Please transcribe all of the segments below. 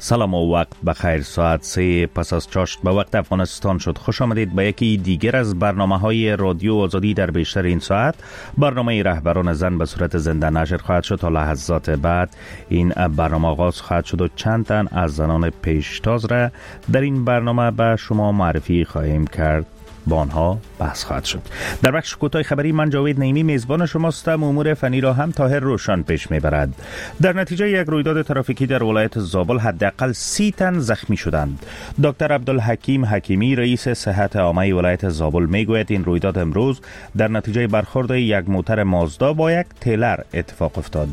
سلام و وقت بخیر. ساعت 3 پس از چاشت به وقت افغانستان شد. خوش آمدید به یکی دیگر از برنامه‌های رادیو آزادی. در بیشتر این ساعت برنامه رهبران زن به صورت زنده نشر خواهد شد. تا لحظات بعد این برنامه آغاز خواهد شد و چند تن از زنان پیشتاز را در این برنامه به شما معرفی خواهیم کرد. با آنها بحث خواهد شد. در بخش کوتاه خبری من جاوید نعیمی میزبان شماستم. امور فنی را هم طاهر روشن پیش میبرد. در نتیجه یک رویداد ترافیکی در ولایت زابل حداقل 30 تن زخمی شدند. دکتر عبدالحکیم حکیمی رئیس صحت عامه ولایت زابل میگوید این رویداد امروز در نتیجه برخورد یک موتر مازدا با یک تیلر اتفاق افتاد.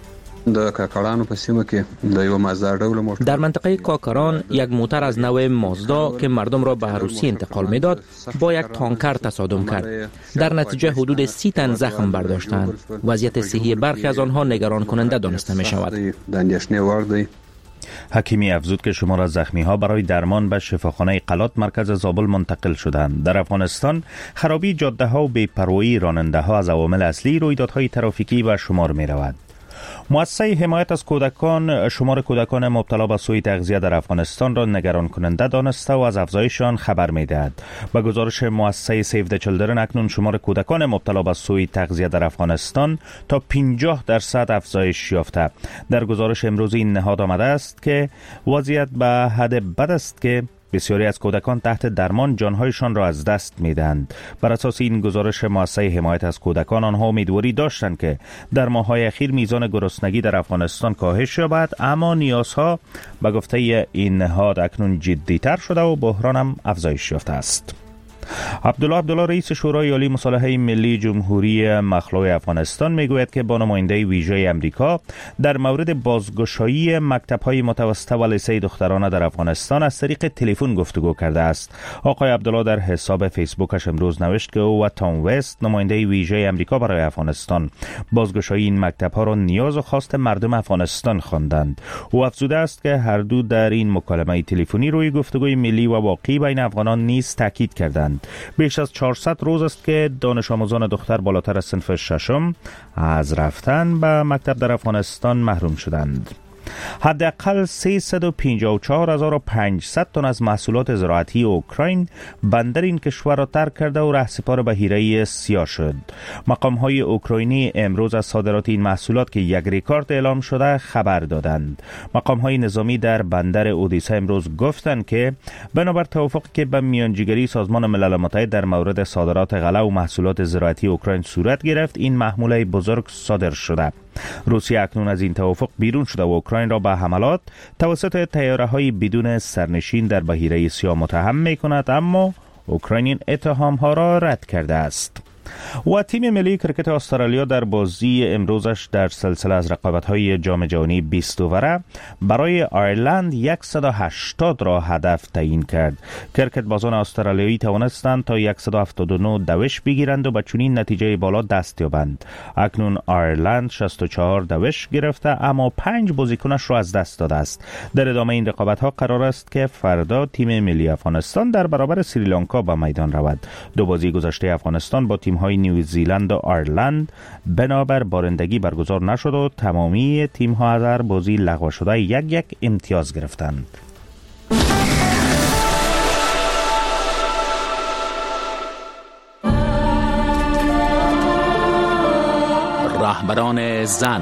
در منطقه کاکران یک موتر از نوع مازدا که مردم را به عروسی انتقال میداد با یک تانکر تصادم کرد. در نتیجه حدود 30 تن زخم برداشتند. وضعیت صحی برخی از آنها نگران کننده دانسته می شود. حکیمی افزود که شمار از زخمی‌ها برای درمان به شفاخانه قلات مرکز زابل منتقل شدند. در افغانستان خرابی جاده‌ها و بی‌پروایی راننده‌ها از عوامل اصلی رویدادهای ترافیکی به شمار می‌رود. مؤسسه حمایت از کودکان شمار کودکان مبتلا به سوء تغذیه در افغانستان را نگران کننده دانسته و از افزایش آن خبر می‌دهد. با گزارش مؤسسه سیو د چیلدرن اکنون شمار کودکان مبتلا به سوء تغذیه در افغانستان تا 50% افزایش یافته. در گزارش امروز این نهاد آمده است که وضعیت به حد بد است که بسیاری از کودکان تحت درمان جانهایشان را از دست می‌دهند. بر اساس این گزارش مؤسسه حمایت از کودکان آنها امیدواری داشتند که در ماه‌های اخیر میزان گرسنگی در افغانستان کاهش یابد، اما نیازها به گفته این نهاد اکنون جدی‌تر شده و بحران هم افزایش یافته است. عبدالله رئیس شورای عالی مصالحه ملی جمهوری مخلوع افغانستان میگوید که با نماینده ویژه امریکا در مورد بازگشایی مکتب‌های متوسطه و لیسه دخترانه در افغانستان از طریق تلفن گفتگو کرده است. آقای عبدالله در حساب فیسبوکش امروز نوشت که او و تام وست نماینده ویژه امریکا برای افغانستان بازگشایی این مکتب‌ها را نیاز و خواست مردم افغانستان خواندند. او افزوده است که هر دو در این مکالمه تلفنی روی گفتگوی ملی و واقعی بین افغانان نیز تاکید کردند. بیش از 400 روز است که دانش آموزان دختر بالاتر از صنف ششم از رفتن به مکتب در افغانستان محروم شدند. حداقل 354,500 تن از محصولات زراعتی اوکراین بندر این کشور را ترک کرده و رهسپار بحیره سیاه شد. مقام‌های اوکراینی امروز از صادرات این محصولات که یک رکورد اعلام شده خبر دادند. مقام‌های نظامی در بندر اودیسا امروز گفتند که بنابر توافقی که به میانجیگری سازمان ملل متحد در مورد صادرات غله و محصولات زراعتی اوکراین صورت گرفت، این محموله بزرگ صادر شده. روسیه اکنون از این توافق بیرون شده و اوکراین را به حملات توسط طیاره‌های بدون سرنشین در بحیره سیاه متهم می‌کند، اما اوکراین این اتهام‌ها را رد کرده است. و تیم ملی کرکت استرالیا در بازی امروزش در سلسله از رقابت‌های جام جهانی 20 اووره برای آیرلند 180 را هدف تعیین کرد. کرکت بازان استرالیایی توانستند تا 179 دوش بگیرند و به چنین نتیجه بالا دست یابند. اکنون آیرلند 64 دوش گرفته اما 5 بازیکنش را از دست داده است. در ادامه این رقابت‌ها قرار است که فردا تیم ملی افغانستان در برابر سریلانکا به میدان رود. دو بازی گذشته افغانستان با تیم‌های نیوزیلند و آیرلند بنابر بارندگی برگزار نشد و تمامی تیم‌ها از هر بازی لغو شده یک امتیاز گرفتند. رهبران زن.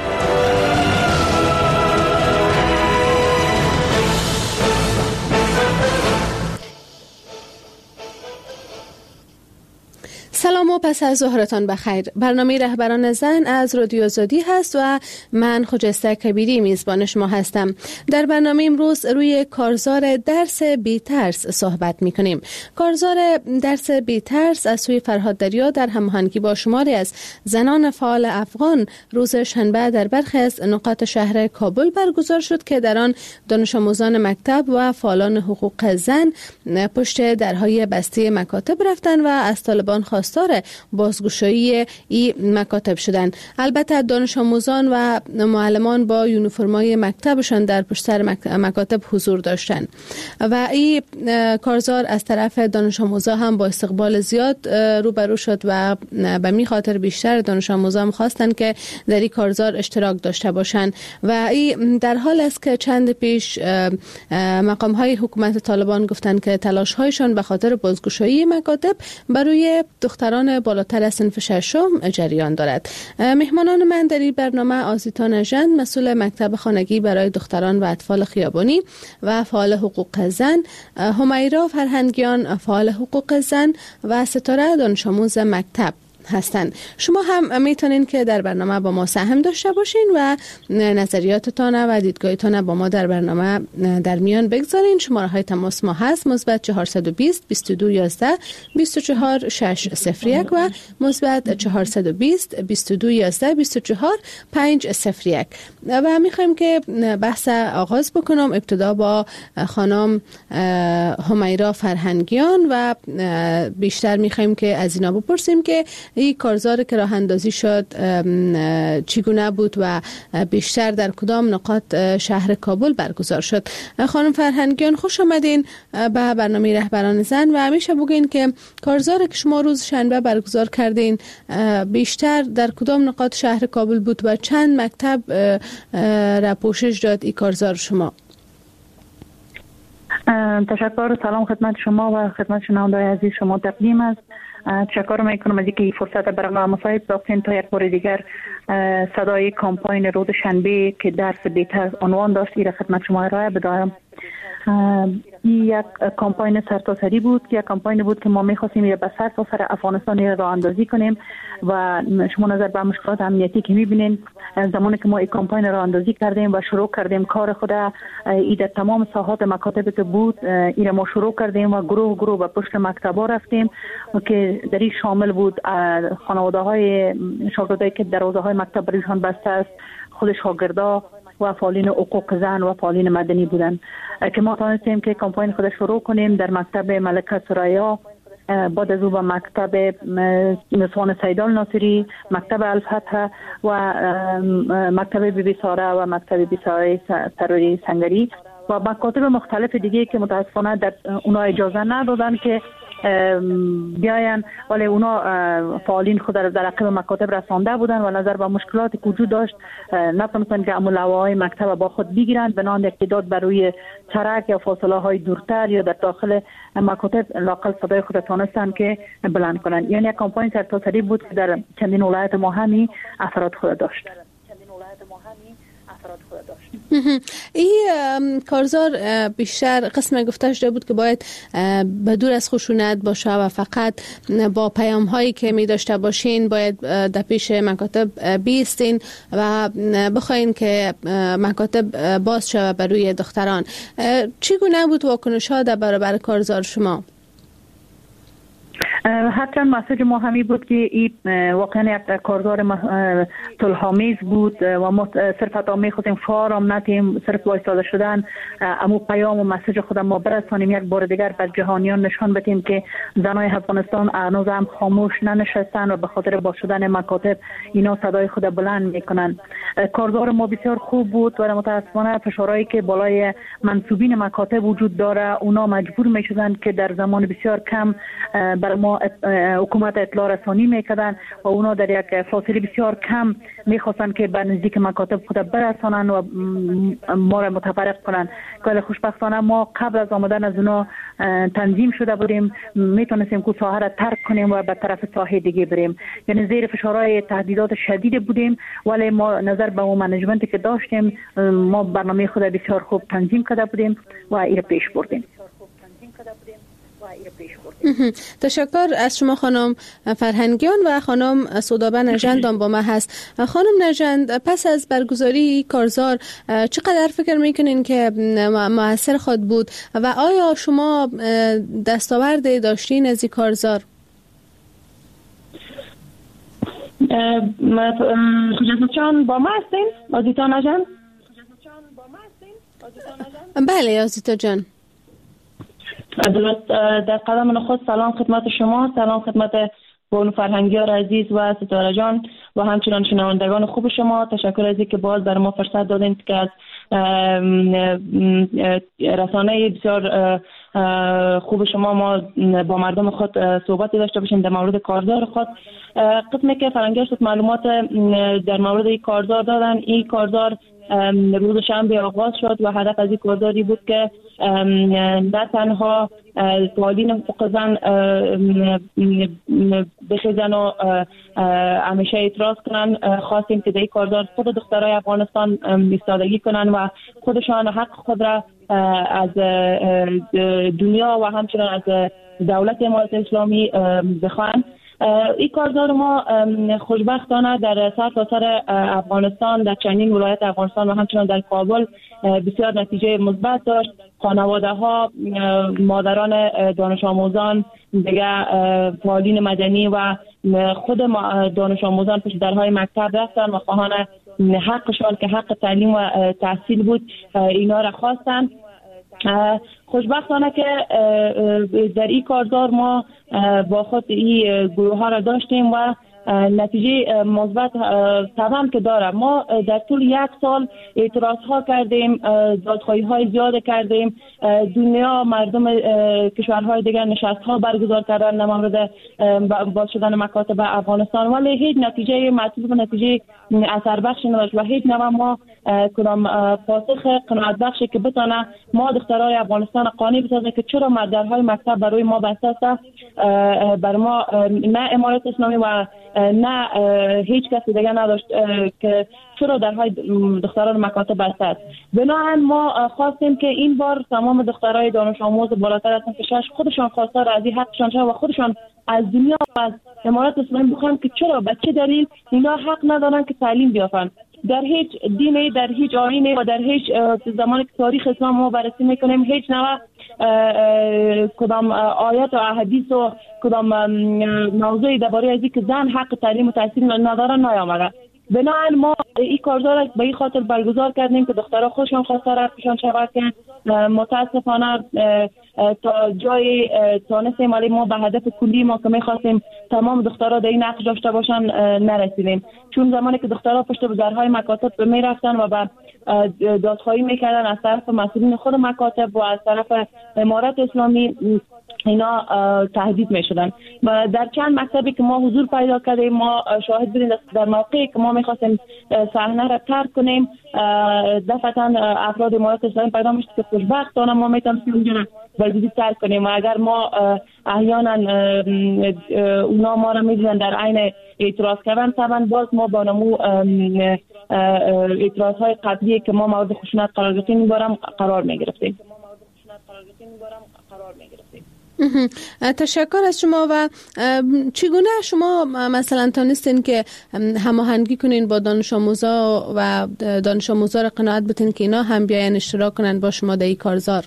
سلام و پس از ظهرتان بخیر. برنامه رهبران زن از رادیو آزادی هست و من خجسته کبیری میزبان شما هستم. در برنامه امروز روی کارزار درس بی ترس صحبت میکنیم. کارزار درس بی ترس از سوی فرهاد دریا در هماهنگی با شماری از زنان فعال افغان روز شنبه در برخی از نقاط شهر کابل برگزار شد که در آن دانش آموزان مکتب و فعالان حقوق زن پشت درهای بسته مکاتب رفتند و از طالبان خواستند خواستار بازگشایی این مکاتب شدند. البته دانش آموزان و معلمان با یونیفرمای مکتبشان در پشت سر مکاتب حضور داشتند و این کارزار از طرف دانش آموزا هم با استقبال زیاد روبرو شد و به می خاطر بیشتر دانش آموزان خواستند که در این کارزار اشتراک داشته باشند و این در حال است که چند پیش مقام های حکومت طالبان گفتند که تلاش هایشان به خاطر بازگشایی مکاتب برای دختران بالاتر از صنف ششم جریان دارد. مهمانان من در این برنامه آزیتا نژند، مسئول مکتب خانگی برای دختران و اطفال خیابانی و فعال حقوق زن، همیرا فرهنگیان فعال حقوق زن و ستاره دانش آموز مکتب هستند. شما هم میتونین که در برنامه با ما سهم داشته باشین و نظریاتتان و دیدگاهتان با ما در برنامه در میان بگذارین. شماره های تماس ما هست مثبت 420 22 11 24 601 و مثبت 420 22 11 24 501 و میخوایم که بحث آغاز بکنم. ابتدا با خانم همیرا فرهنگیان و بیشتر میخوایم که از اینا بپرسیم که این کارزار که راه اندازی شد چگونه بود و بیشتر در کدام نقاط شهر کابل برگزار شد. خانم فرهنگیان خوش آمدین به برنامه رهبران زن و همیشه بگین که کارزار که شما روز شنبه برگزار کردین بیشتر در کدام نقاط شهر کابل بود و چند مکتب را پوشش داد این کارزار شما؟ تشکر. سلام خدمت شما و خدمت شنونده‌های عزیز شما تقدیم است. تشکر میکنم از اینکه این فرصت برای ما مساعد ساختین تا یک بار دیگر صدای کامپاین روز شنبه که درس بهتر عنوان داشت این خدمت شما ارائه بدهم. یک کامپاین سرتاسری بود، یک کامپاین بود که ما می‌خواستیم به سرتاسر افغانستان راه اندازی کنیم و شما نظر به مشکلات امنیتی که می‌بینید زمانی که ما این کامپاین راه اندازی کردیم و شروع کردیم کار خود این در تمام ساحات مکاتب که بود این ما شروع کردیم و گروه به پشت مکتب‌ها رفتیم که در این شامل بود خانواده‌های شاگردایی که دروازه‌های مکتب برایشان بسته است، خود شاگردا و فعالین حقوق زن و فعالین مدنی بودن که ما تونستیم که کامپاین خود شروع کنیم در مکتب ملکه ثریا، بعد از او به مکتب نسوان سیدال ناصری، مکتب الفتح و مکتب بی بی ساره و مکتب بی ساره سروری سنگری و مکاتب مختلف دیگه که متاسفانه در اونا اجازه ندادن که بیاین، ولی اونا فعالین خود در عقب مکاتب رسانده بودن و نظر به مشکلاتی که وجود داشت نتونستن که لوحه‌های مکتب با خود بگیرند بنان اقتداد بر روی ترک یا فاصله های دورتر یا در داخل مکاتب لاقل صدای خود تونستن که بلند کنند. یعنی یک کامپاین سرتاسری بود که در چندین ولایت ما همین اثرات خود داشت. این کارزار بیشتر قسم گفته شده بود که باید به دور از خشونت باشه و فقط با پیام هایی که می داشته باشین باید در پیش مکاتب بیستین و بخواین که مکاتب باز شود بر روی دختران. چگونه بود واکنش ها در برابر کارزار شما؟ حتی مسیج ما همی بود که این واقعا یک کارزار صلح‌آمیز بود و ما صرف تا می‌خواستیم فارم نتیم صرف وایساده شدن امو پیام و مسیج خود ما برسانیم یک بار دیگر به جهانیان نشان بدیم که زنای افغانستان هنوز هم خاموش ننشستن و به خاطر باز شدن مکاتب اینا صدای خود بلند میکنن. کارزار ما بسیار خوب بود و متاسفانه فشارهایی که بالای منصوبین مکاتب وجود داره اونا مجبور میشدن که در زمان بسیار کم بر ما حکومت اطلاع رسانی میکردن و اونا در یک فاصله بسیار کم میخواستن که به نزدیک مکاتب خود برسانن و ما را متفرق کنن که خوشبختانه ما قبل از آمدن از اونا تنظیم شده بودیم، میتونستیم که ساحه را ترک کنیم و به طرف ساحه دیگه بریم. یعنی زیر فشارهای تهدیدات شدید بودیم ولی ما نظر به اون منیجمنتی که داشتیم ما برنامه خود بسیار خوب تنظیم کرده بودیم و این پیش بردیم. تشکر از شما خانم فرهنگیان و خانم سودابه نژند با ما هست. خانم نژند، پس از برگزاری کارزار چقدر فکر میکنین که مؤثر خود بود و آیا شما دستاورد داشتین از این کارزار؟ خجالت با ما هستین؟ آزیتا نژند؟ بله آزیتا جان. در قدم نخست سلام خدمت شما، سلام خدمت بانو فرهنگیار عزیز و ستاره جان و همچنان شنوندگان خوب شما. تشکر از اینکه باز بر ما فرصت دادین که از رسانه بسیار خوب شما ما با مردم خود صحبتی داشته باشیم در مورد کارزار خود. قسمی که فرهنگیار معلومات در مورد این کارزار دادن، این کارزار روز شنبه آغاز شد و هدف از این کارزاری بود که نه تنها فعالین حقوق زن بخیزن و همیشه اعتراض کنن، خواستیم که در این کارزار خود دخترای افغانستان ایستادگی کنن و خودشان حق خود را از دنیا و همچنان از دولت امارات اسلامی بخواهند. این کارزار ما خوشبختانه در سرتاسر افغانستان، در چندین ولایت افغانستان و همچنان در کابل بسیار نتیجه مثبت داشت. خانواده ها، مادران دانش آموزان، دیگه فعالین مدنی و خود دانش آموزان پشت درهای مکتب رفتن و خواهان حقشان که حق تعلیم و تحصیل بود اینا را خواستن. خوشبختانه که در این کارزار ما با خود این گروه ها را داشتیم و نتیجه مثبت تمام که داره. ما در طول یک سال اعتراض ها کردیم، دادخواهی های زیاد کردیم، دنیا مردم کشورهای دیگر نشست ها برگزار کردن در مورد باز شدن مکاتب افغانستان، ولی هیچ نتیجه مطلوب و نتیجه اثر بخش نداشت و هیچ نوع ما کدام پاسخ قناعت بخشی که بتونه ما دخترای افغانستان قانع بسازه که چرا درهای مکتب برای ما بسته است، بر ما نه امارات اسلامی و نه هیچ کسی دیگه نداشت که چرا درهای دختران مکاتب بسته است. بنابراین ما خواستیم که این بار تمام دخترای دانش آموز بالاتر از 6 خودشان خواستار از این حقشان شد و خودشان از دنیا و از امارات اسلامی بخوان که چرا به چه دلیل اینا حق ندارن که تعلیم بیافن. در هیچ دینی، در هیچ آیینی و در هیچ زمانی که تاریخ اسلام ما بررسی میکنیم هیچ نوع کدام آیات و احادیث و کدام موضوعی درباره از اینکه زن حق تعلیم و تحصیل ندارن نیامده. بنابراین ما این کارزار به این خاطر برگزار کردیم که دخترها خودشان خواستار حقشان شود که متاسفانه تا جای تانستیم ولی ما به هدف کلی ما که می‌خواستیم تمام دخترها در این نقش داشته باشن نرسیدیم، چون زمانی که دخترها پشت به درهای مکاتب میرفتن و به دادخواهی میکردن از طرف مسئولین خود مکاتب و از طرف امارات اسلامی اینا تهدید میشدن و در چند مکتبی که ما حضور پیدا کردیم ما شاهد بودیم در موقعی که ما میخواستیم صحنه را ترک کنیم دفعتا افراد امارات اسلامی پیدا میشد که خوشبختانه ما میتونستیم اونجا را بلدی ترک کنیم و اگر ما احیانا اونا ما را میدیدن در عین اعتراض کردن طبعا باز ما با نمو اعتراض های قبلی که ما مورد خشونت قرار گرفتیم میبارم قرار میگرفتیم. تشکر از شما. و چگونه شما مثلا تانستین که هماهنگی کنین با دانش آموزا و دانش آموزا را قناعت بتین که اینا هم بیاین اشتراک کنن با شما در این کارزار؟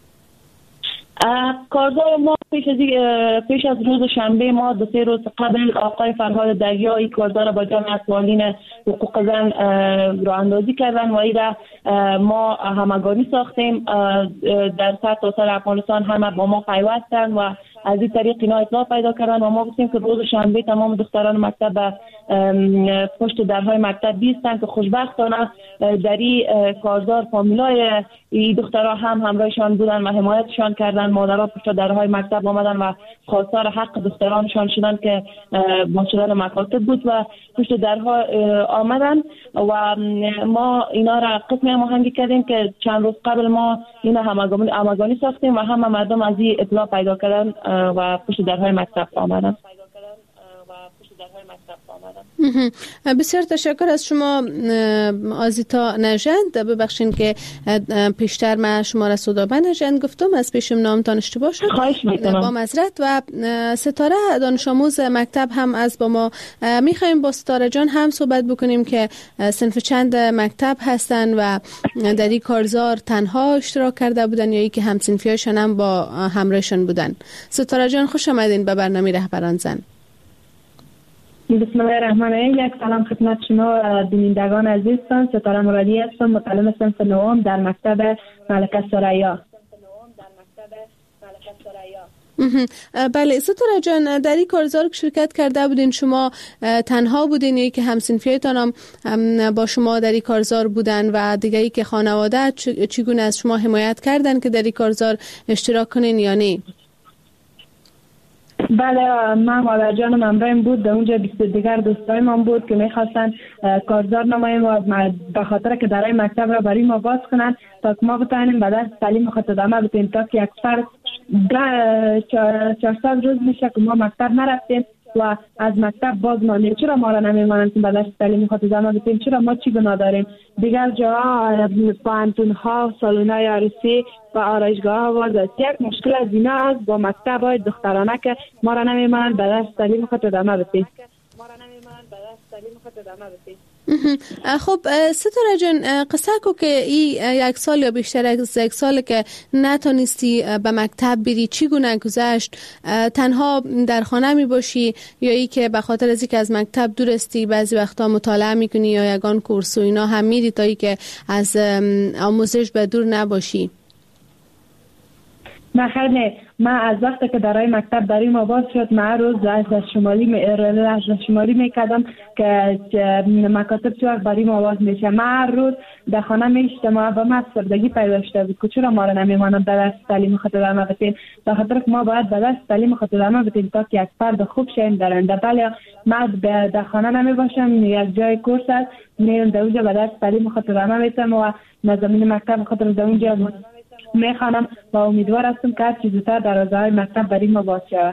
کارزار ما پیش از روز شنبه ما 2-3 روز قبل آقای فرهاد دریایی کارزار با جمع فعالین حقوق زن راه اندازی کردن و ایره ما همگانی ساختیم در سرتاسر افغانستان همه با ما پیوستن و از این طریق اینا اطلاع پیدا کردن و ما گفتیم که روز شنبه تمام دختران مکتب پشت درهای مکتب بیستن که خوشبختانه در این کارزار فامیلای این دخترها هم همراهشان بودن و حمایتشان کردن. مادرها پشت درهای مکتب آمدن و خواستار حق دخترانشان شدن که با شدن مکاتب بود و پشت درها آمدن و ما اینا را قسم هماهنگی کردیم که چند روز قبل ما اینا همگانی ساختیم و همه مردم از این اطلاع پیدا کردن و پشت درهای مکتب آمدن. بسیار تشکر از شما آزیتا نژند. ببخشین که پیشتر من شما را سودابه نژند گفتم، از پیشم نامتان اشتباه شد، با معذرت. و ستاره دانش آموز مکتب هم از با ما میخوایم با ستاره جان هم صحبت بکنیم که صنف چند مکتب هستن و در این کارزار تنها اشتراک کرده بودن یا ای که هم صنفیاشون هم با همراهشون بودن. ستاره جان خوش آمدین به برنامه رهبران زن. بسم الله الرحمن الرحیم. یک سلام خدمت شما بینندگان عزیزتان. ستاره مرادی هستم، متعلم صنف نهم در مکتب ملکه ثریا. بله ستاره جان، در این کارزار که شرکت کرده بودین شما تنها بودین یا که همسنفیتان هم با شما در این کارزار بودن و دیگه ای که خانواده چگونه از شما حمایت کردن که در این کارزار اشتراک کنین یا نه؟ بله، من مادر جانم همراهم بود. در اونجا 20 دیگر دوستای من بود که میخواستن کارزار نماییم و به خاطر که درای مکتب را برای ما باز کنن تا که ما بتوانیم به درس تعلیم خود ادامه بدیم، تا که یک فرد 400 روز میشه که ما مکتب نرفتیم و از مکتب باز ماندیم. چرا ما را نمیمانند که به درس تعلیم خود ادامه بدیم؟ چرا ما چی گناه داریم؟ دیگر جاها پانتون ها، سالونای عروسی و آرایشگاه ها باز است. یک مشکل از اینا است با مکتب های دخترانه که ما را نمیمانند به درس تعلیم خود ادامه بدیم. خب ستاره جان، قصه کو که این یک سال یا بیشتر از یک سال که نتونستی به مکتب بری چگونه گذشت؟ تنها در خانه می باشی یا ای که به خاطر از اینکه از مکتب دور استی بعضی وقتا مطالعه میکنی یا یگان کورس و اینا هم میری تا ای که از آموزش به دور نباشی؟ نه خیر نه، من از وقتی که درای مکتب برای ما باز شد من روز رشد شمالی میکردم که مکاتب چه برای ما باز میشه. من هر روز در خانه میشتم و من افسردگی پیدا شده بود که چرا ما را نمیمانم به درس تعلیم خود ادامه بدیم، به خاطر که ما باید به درس تعلیم خود ادامه بدیم تا که یک فرد خوب شیم در آینده. ولی من در خانه نمیباشم، یک جای کورس است میرم در اونجا به درس تعلیم خود ادامه میدم و نظامین مکتب خود را در اونجا میخوانم و امیدوار هستم که هر چیز زودتر دروازه‌های مکتب برای ما باز شود.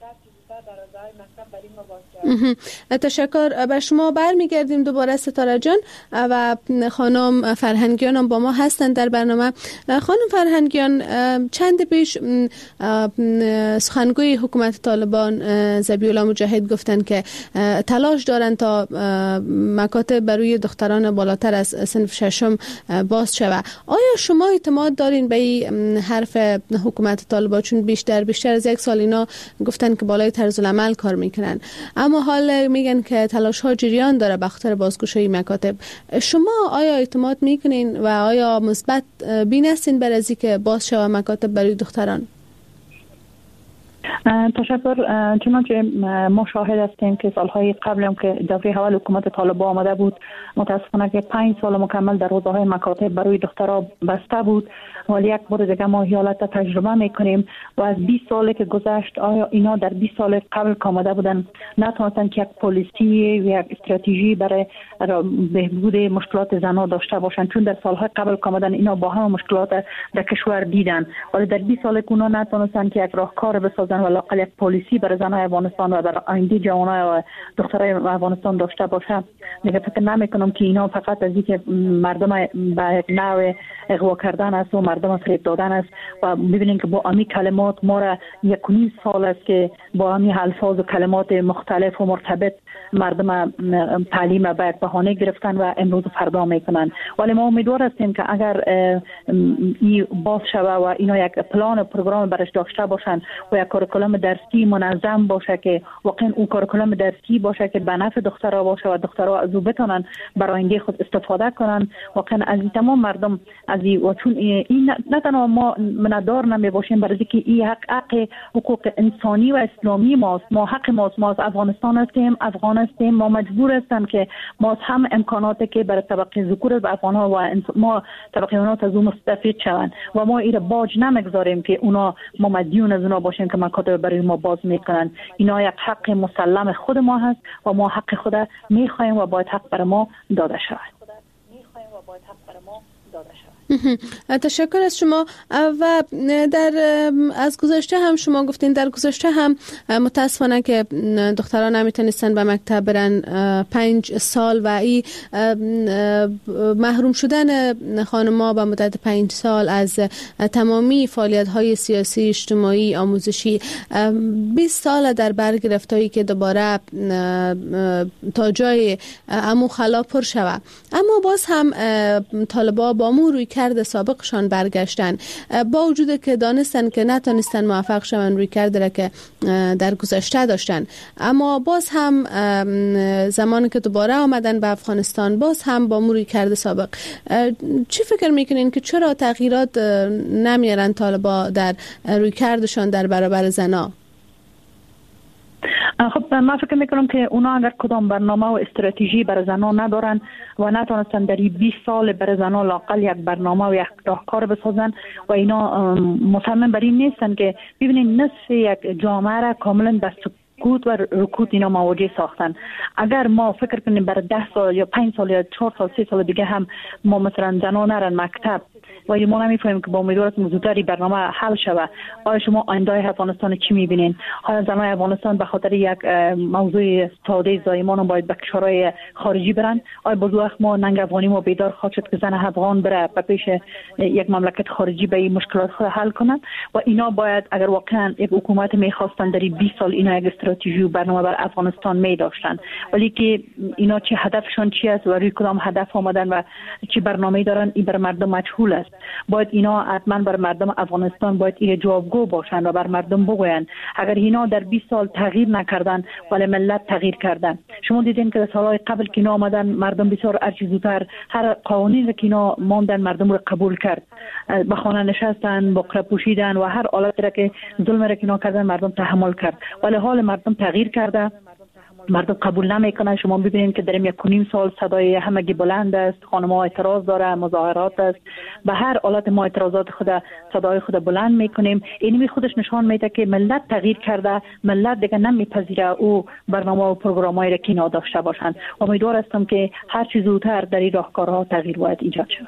تشکر. به شما برمیگردیم دوباره ستاره جان و خانم فرهنگیان هم با ما هستند در برنامه. خانم فرهنگیان، چند پیش سخنگوی حکومت طالبان ذبیح الله مجاهد گفتن که تلاش دارن تا مکاتب برای دختران بالاتر از صنف ششم باز شود. آیا شما اعتماد دارین به این حرف حکومت طالبان؟ چون بیشتر از یک سال اینا گفتن که بالای طرز العمل کار میکنن، اما حال میگن که تلاش ها جریان داره به خاطر بازگشایی مکاتب. شما آیا اعتماد میکنین و آیا مثبت بین هستین بر ازی که باز شود مکاتب برای دختران؟ تشکر. چنانچه ما شاهد هستیم که سالهای قبل هم که دوره اول حکومت طالبان آمده بود، متاسفانه که 5 سال مکمل دروازه‌های مکاتب برای دخترها بسته بود. ولی یک بار دیگه ما حالت تجربه میکنیم و از 20 سالی که گذشت آیا اینا در 20 سال قبل که آمده بودن نتونستن که یک پالیسی و یک استراتژی برای بهبود مشکلات زنان داشته باشن؟ چون در سالهای قبل که آمدن اینا با هم مشکلات در کشور دیدن، ولی در 20 سال که اونا نتونستن که یک راهکار بسازن و لااقل یک پالیسی برای زنان افغانستان و برای آینده جوانای و دخترای افغانستان داشته باشه. دیگه فکر نمیکنم که اینا فقط از اینکه مردم به نوع اغوا کردن است و مردم فریب دادن است و ببینید که با امی کلمات ما را 1.5 سال است که با امی الفاظ و کلمات مختلف و مرتبط مردم تعلیم به بهانه گرفتن و امروز فردا میکنن. ولی ما امیدوار هستیم که اگر این باز شود و اینا یک پلان و پروگرام برش داشته باشن و یک کاریکولوم درسی منظم باشه که واقعا اون کاریکولوم درسی باشه که به نفع دخترها باشه و دخترها از او بتونن برای آینده خود استفاده کنن. واقعا از تمام مردم از و چون این نه تنها ما مندار نمی باشیم برای اینکه این حق حقوق انسانی و اسلامی ماست، ما حق ماست، ما از افغانستان هستیم، افغان هستیم، ما مجبور هستیم که ما هم امکاناتی که برای طبقه ذکور و افغان‌ها و ما طبقه اونات از اون مستفید شوند و ما ایره باج نمیگذاریم که اونا ما مدیون از اونا باشیم که مکاتب برای ما باز میکنن. اینا یک حق مسلم خود ما هست و ما حق خود میخوایم و باید حق برای ما داده شود. تشکر از شما. و از گذشته هم شما گفتین در گذشته هم متاسفانه که دختران نمیتونستن به مکتب برن 5 سال و این محروم شدن خانم‌ها به مدت 5 سال از تمامی فعالیت‌های سیاسی، اجتماعی، آموزشی 20 سال در بر گرفتایی که دوباره تا جای امو خلا پر شود. اما باز هم طالبا با مو روی کرد رویکرد سابقشان برگشتن، با وجود که دانستن که نتونستن موفق شون رویکرد را که در گذشته داشتن، اما باز هم زمانی که دوباره آمدن به افغانستان باز هم با رویکرد سابق. چی فکر میکنین که چرا تغییرات نمیارن طالبا در رویکردشان در برابر زنا؟ خب من فکر میکنم که اونا اگر کدام برنامه و استراتژی برای زنان ندارن و نتونستن در 20 سال برای زنان لاقل یک برنامه و یک راهکار بسازن و اینا مصمم بر این نیستن که ببینید نصف یک جامعه را کاملا به سکوت و رکود اینا مواجه ساختن. اگر ما فکر کنیم برای 10 سال یا 5 سال یا 4 سال 3 سال دیگه هم ما مثلا زنان نرن مکتب و ما نمیفهمیم که با امیدوارم زودتری برنامه حل شود. آیا شما آینده افغانستان چی میبینین؟ آیا زنان افغانستان به خاطر یک موضوع ساده زایمان باید به کشورهای خارجی برن؟ آیا باز وقت ما ننگ افغانی ما بیدار خواهد شد که زن افغان بره به پیش یک مملکت خارجی به این مشکلات خود حل کنن؟ و اینا باید اگر واقعا یک حکومت میخواستن در 20 سال اینا یک استراتژی و برنامه بر افغانستان می داشتن، ولی که اینا چه هدفشون چی است و روی کدام هدف آمدن و چه برنامه‌ای دارن این بر مردم مجهول است. باید اینا حتما بر مردم افغانستان باید این جوابگو باشن و بر مردم بگوین اگر اینا در 20 سال تغییر نکردن ولی ملت تغییر کردن. شما دیدین که در سالهای قبل که اینا آمدن مردم بسیار ارچی زودتر هر قوانینی که اینا ماندن مردم رو قبول کرد، به خانه نشستن، بقره پوشیدن و هر حالتی را که ظلم را که اینا کردن مردم تحمل کرد، ولی حال مردم تغییر کرده، مردم قبول نمیکنن. شما ببینید که در 1.5 سال صدای همگی بلند است، خانم‌ها اعتراض داره، مظاهرات است، به هر حالت ما اعتراضات خود صدای خود بلند میکنیم. این خودش نشان میده که ملت تغییر کرده، ملت دیگه نمیپذیره او برنامه و پروگرامایی را که اینا داشته باشند. امیدوار هستم که هر چه زودتر در این راهکارها تغییر باید ایجاد شود.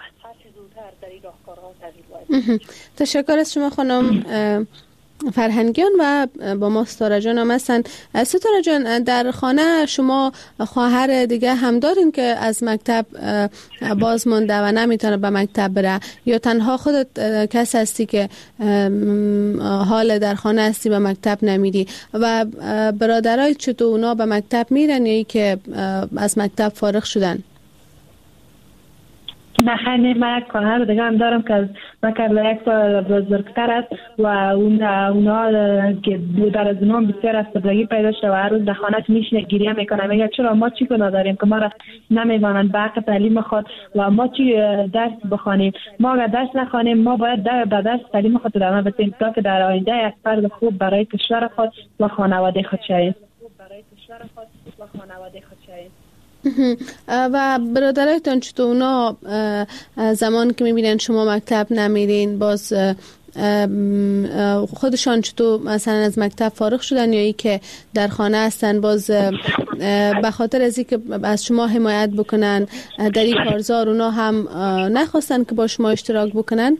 تشکر از شما خانم فرهنگیان و با ما ستاره جان هم هستن. ستاره جان، در خانه شما خواهر دیگه هم دارین که از مکتب باز مونده و نمیتونه به مکتب بره، یا تنها خودت کس هستی که حال در خانه هستی به مکتب نمیری و برادرای چطور اونا به مکتب میرن یا ای که از مکتب فارغ شدن؟ نه خیلی من یک خواهر دیگه هم دارم که از مکر 1 سال بزرگتر است و اونا که در از اونا بسیار استرگی پیدا شده و هر روز در خانه میشینه گریه میکنه، میگه چرا ما چی گناه داریم که ما را نمیوانند به حق تعلیم خود و ما چی درس بخوانیم؟ ما اگر درس نخوانیم ما باید به درس تعلیم خود ادامه بدیم تا که در آینده یک فرد خوب برای کشور خود و خانواده خود شویم. و برادرایتان چطور اونا زمان که میبینن شما مکتب نمیرین باز خودشان چطور مثلا از مکتب فارغ شدن یا ای که در خانه هستن باز به خاطر از این که از شما حمایت بکنن در این کارزار اونا هم نخواستن که با شما اشتراک بکنن؟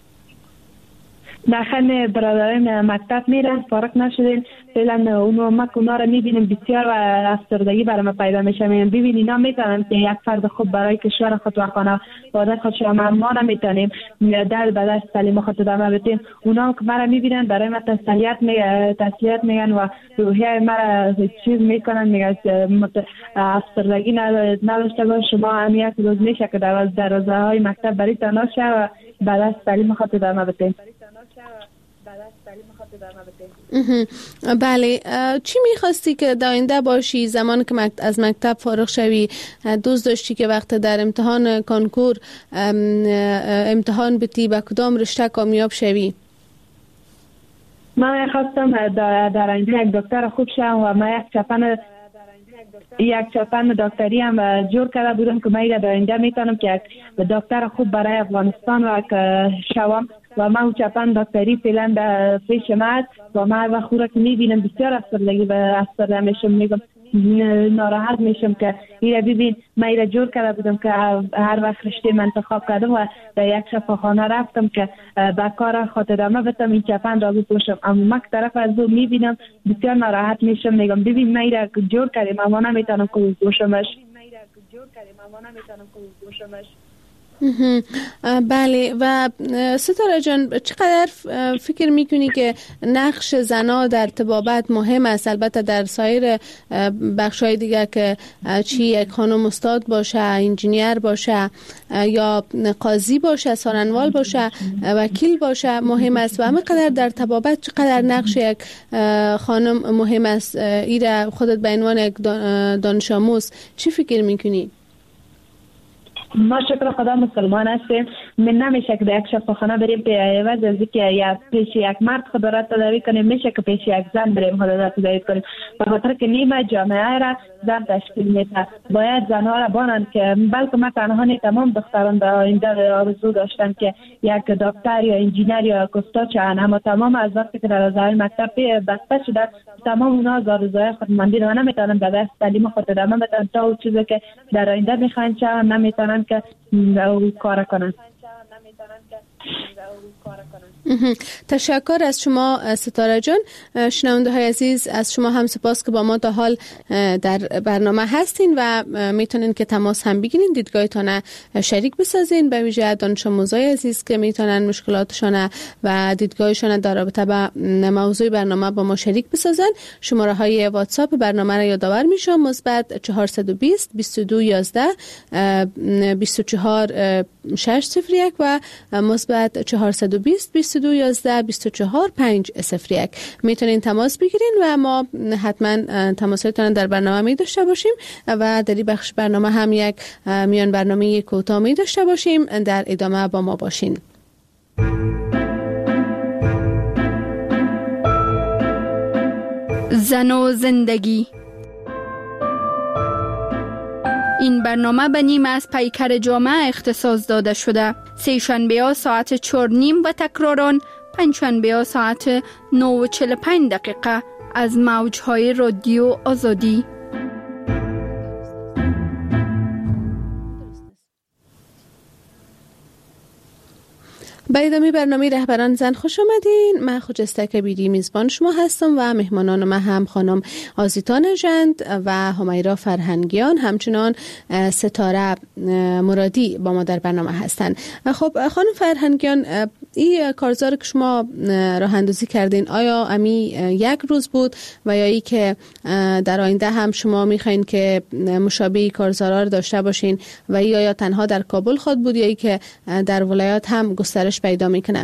داخل برادران مکتب میرن فارغ نشدین فعلا اونا را میبینیم بسیار و افسردگی برای ما پیدا میشه. ببینید اینا میتونن که یک فرد خوب برای کشور خود و خانواده خود شما ما نمیتونیم در بدش تعلیم خود ادامه بدیم. اونا که ما را میبینن برای ما تسلیت میگن و روحیه ما را چیز میکنن، میگن افسردگی نداشته باش، شما هم یک روز میشه که در روزهای مکتب برای تناشه و بدش تعلیم خود ادامه بدیم. بله، چی میخواستی که در آینده باشی زمان که از مکتب فارغ شوی؟ دوست داشتی که وقت در امتحان کنکور امتحان بتی به کدام رشته کامیاب شوی؟ من خواستم در آینده یک دکتر خوب شوم و من یک چپن دکتری هم جور کرده بودم که من در آینده میتونم که یک دکتر خوب برای افغانستان و شوم و من چپن دکتری فعلا به پیش من و من و خورا که میبینم بسیار افسرده میشم، میگم ناراحت میشم که ایره ببین من ایره جور کرده بودم که هر وقت رشته من انتخاب کردم و در یک شفاخانه رفتم که به کار خود ادامه بدم این چپن را بپوشم، اما من طرف از او میبینم بسیار ناراحت میشم، میگم ببین من ایره جور کردیم اما نمیتونم که بپوشمش. بله. و ستاره جان، چقدر فکر میکنی که نقش زنها در طبابت مهم است؟ البته در سایر بخش‌های دیگه که چی یک خانم استاد باشه، انجینیر باشه یا قاضی باشه، سارنوال باشه، وکیل باشه مهم است. و همینقدر در طبابت چقدر نقش یک خانم مهم است؟ ایره خودت به عنوان یک دانش آموز چی فکر میکنی؟ ما شکر خدا مسلمان هستیم. من نمیشه که در یک شفاخانه بریم به عوض از اینکه پیش یک مرد خدمات تداوی کنیم میشه که پیش یک زن بریم خدمات تداوی کنیم، به خاطر که نیمه جامعه را زن تشکیل میده. باید زنها را بانند که بلکه ما تنها تمام دختران در آینده آرزو داشتن که یک دکتر یا انجینیر یا استاد شوند، اما تمام از وقتی که در حوزه مکتب بسته شده تمام اونها از آرزوهای خودمندی را نمیتونن به دست تعلیم خود ادامه بدن تا اون چیزی که در آینده میخوان شوند نمیتونن که کار کنن. تشکر از شما ستاره جان. شنونده های عزیز، از شما هم سپاس که با ما تا حال در برنامه هستین و میتونین که تماس هم بگیرین، دیدگاهتان شریک بسازین، به ویژه دانش آموزای عزیز که میتونن مشکلاتشان و دیدگاهشان در رابطه با موضوع برنامه با ما شریک بسازن. شماره های واتساپ برنامه را یادآور میشم: مثبت 420 22 11 24 601 و مثبت 420 22 11 24 501. میتونین تماس بگیرین و ما حتما تماساتون در برنامه می داشته باشیم و در این بخش برنامه هم یک میان برنامه کوتاه می داشته باشیم. در ادامه با ما باشین. زن و زندگی. این برنامه به نیمه از پیکر جامعه اختصاص داده شده. سه شنبه ها ساعت 4:30 و تکراران پنج شنبه ها ساعت 9:45 از موجهای رادیو آزادی. به ادامه برنامه رهبران زن خوش آمدین. من خجسته کبیری میزبان شما هستم و مهمانان ما هم خانم آزیتا نژند و همیرا فرهنگیان، همچنان ستاره مرادی با ما در برنامه هستند. خب خانم فرهنگیان، این کارزار که شما راه اندازی کردین آیا امی یک روز بود و یا ای که در آینده هم شما میخواین که مشابه کارزارا رو داشته باشین و یا تنها در کابل خود بود یا ای که در ولایات هم گسترش پیدا میکنه؟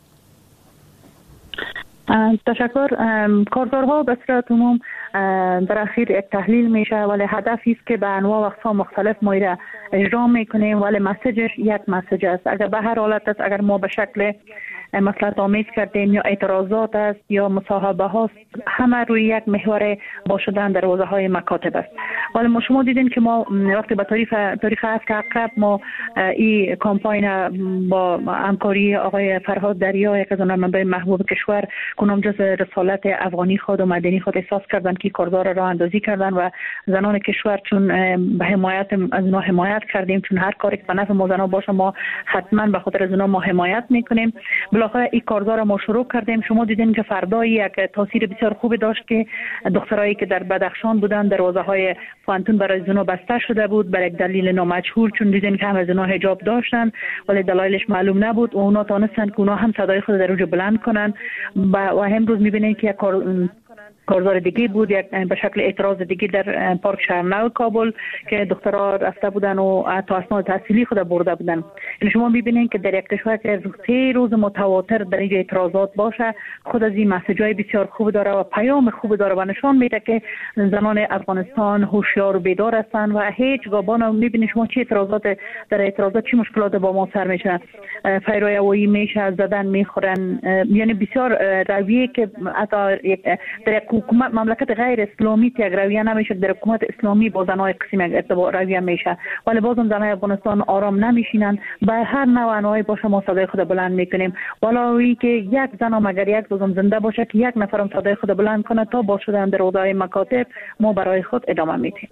تشکر. کارزارها به صورت عموم در اخیر یک تحلیل میشه، ولی هدفی است که به انواع و اقسام مختلف ما را اجرا میکنیم، ولی مسیجش یک مسیج است. اگر به هر حالت است، اگر ما به شکل مصلحت آمیز کردیم یا اعتراضات است یا مصاحبه هاست، همه روی یک محور با شدن در حوزه های مکاتب است. ولی ما شما دیدین که ما وقتی به تاریخ هست که عقب ما این کامپاین با همکاری آقای فرهاد دریا، یک از منابع محبوب کشور، کنم جز رسالت افغانی خود و مدنی خود احساس کردن که کارزار را اندازی کردن و زنان کشور چون به حمایت از اینا حمایت کردیم، چون هر کاری که به نفع ما زنا باشه ما حتما به خاطر از اینا ما حمایت میکنیم. بالاخره این کارزار ما شروع کردیم. شما دیدین که فردا یک تاثیر بسیار خوبی داشت که دخترایی که در بدخشان بودن در حوزه‌های پانتون برای زنا بسته شده بود به یک دلیل نامجهول، چون دیدین که همه زنا حجاب داشتن ولی دلایلش معلوم نبود و اونا تونستن که اونا هم صدای خود در اونجا بلند کنن و امروز می‌بینین که کارزار دیگه بود، یک به شکل اعتراض دیگه در پارک شهرنو کابل که دخترها رفته بودن و تا اسناد تحصیلی خود برده بودن. یعنی شما می‌بینید که در یک کشور که 3 روز متواتر در این اعتراضات باشه، خود از این مسیجای بسیار خوب داره و پیام خوب داره و نشان میده که زنان افغانستان هوشیار و بیدار هستند و هیچ گابان می‌بینید شما چه اعتراضات چه مشکلات با ما سر میشه، فیروی هوایی میشه، زدن میخورن، یعنی بسیار رویه که حتی در حکومت مملکت غیر اسلامی یک رویه نمیشه، در حکومت اسلامی با زنای قسم ارتباط رویه میشه، ولی بازم زنای افغانستان آرام نمیشینن. به هر نوع انواعی باشه ما صدای خود بلند میکنیم، ولایی که یک زن مگر یک روزم زنده باشه که یک نفرم صدای خود بلند کنه تا با شدن در حوزه مکاتب ما برای خود ادامه میدیم.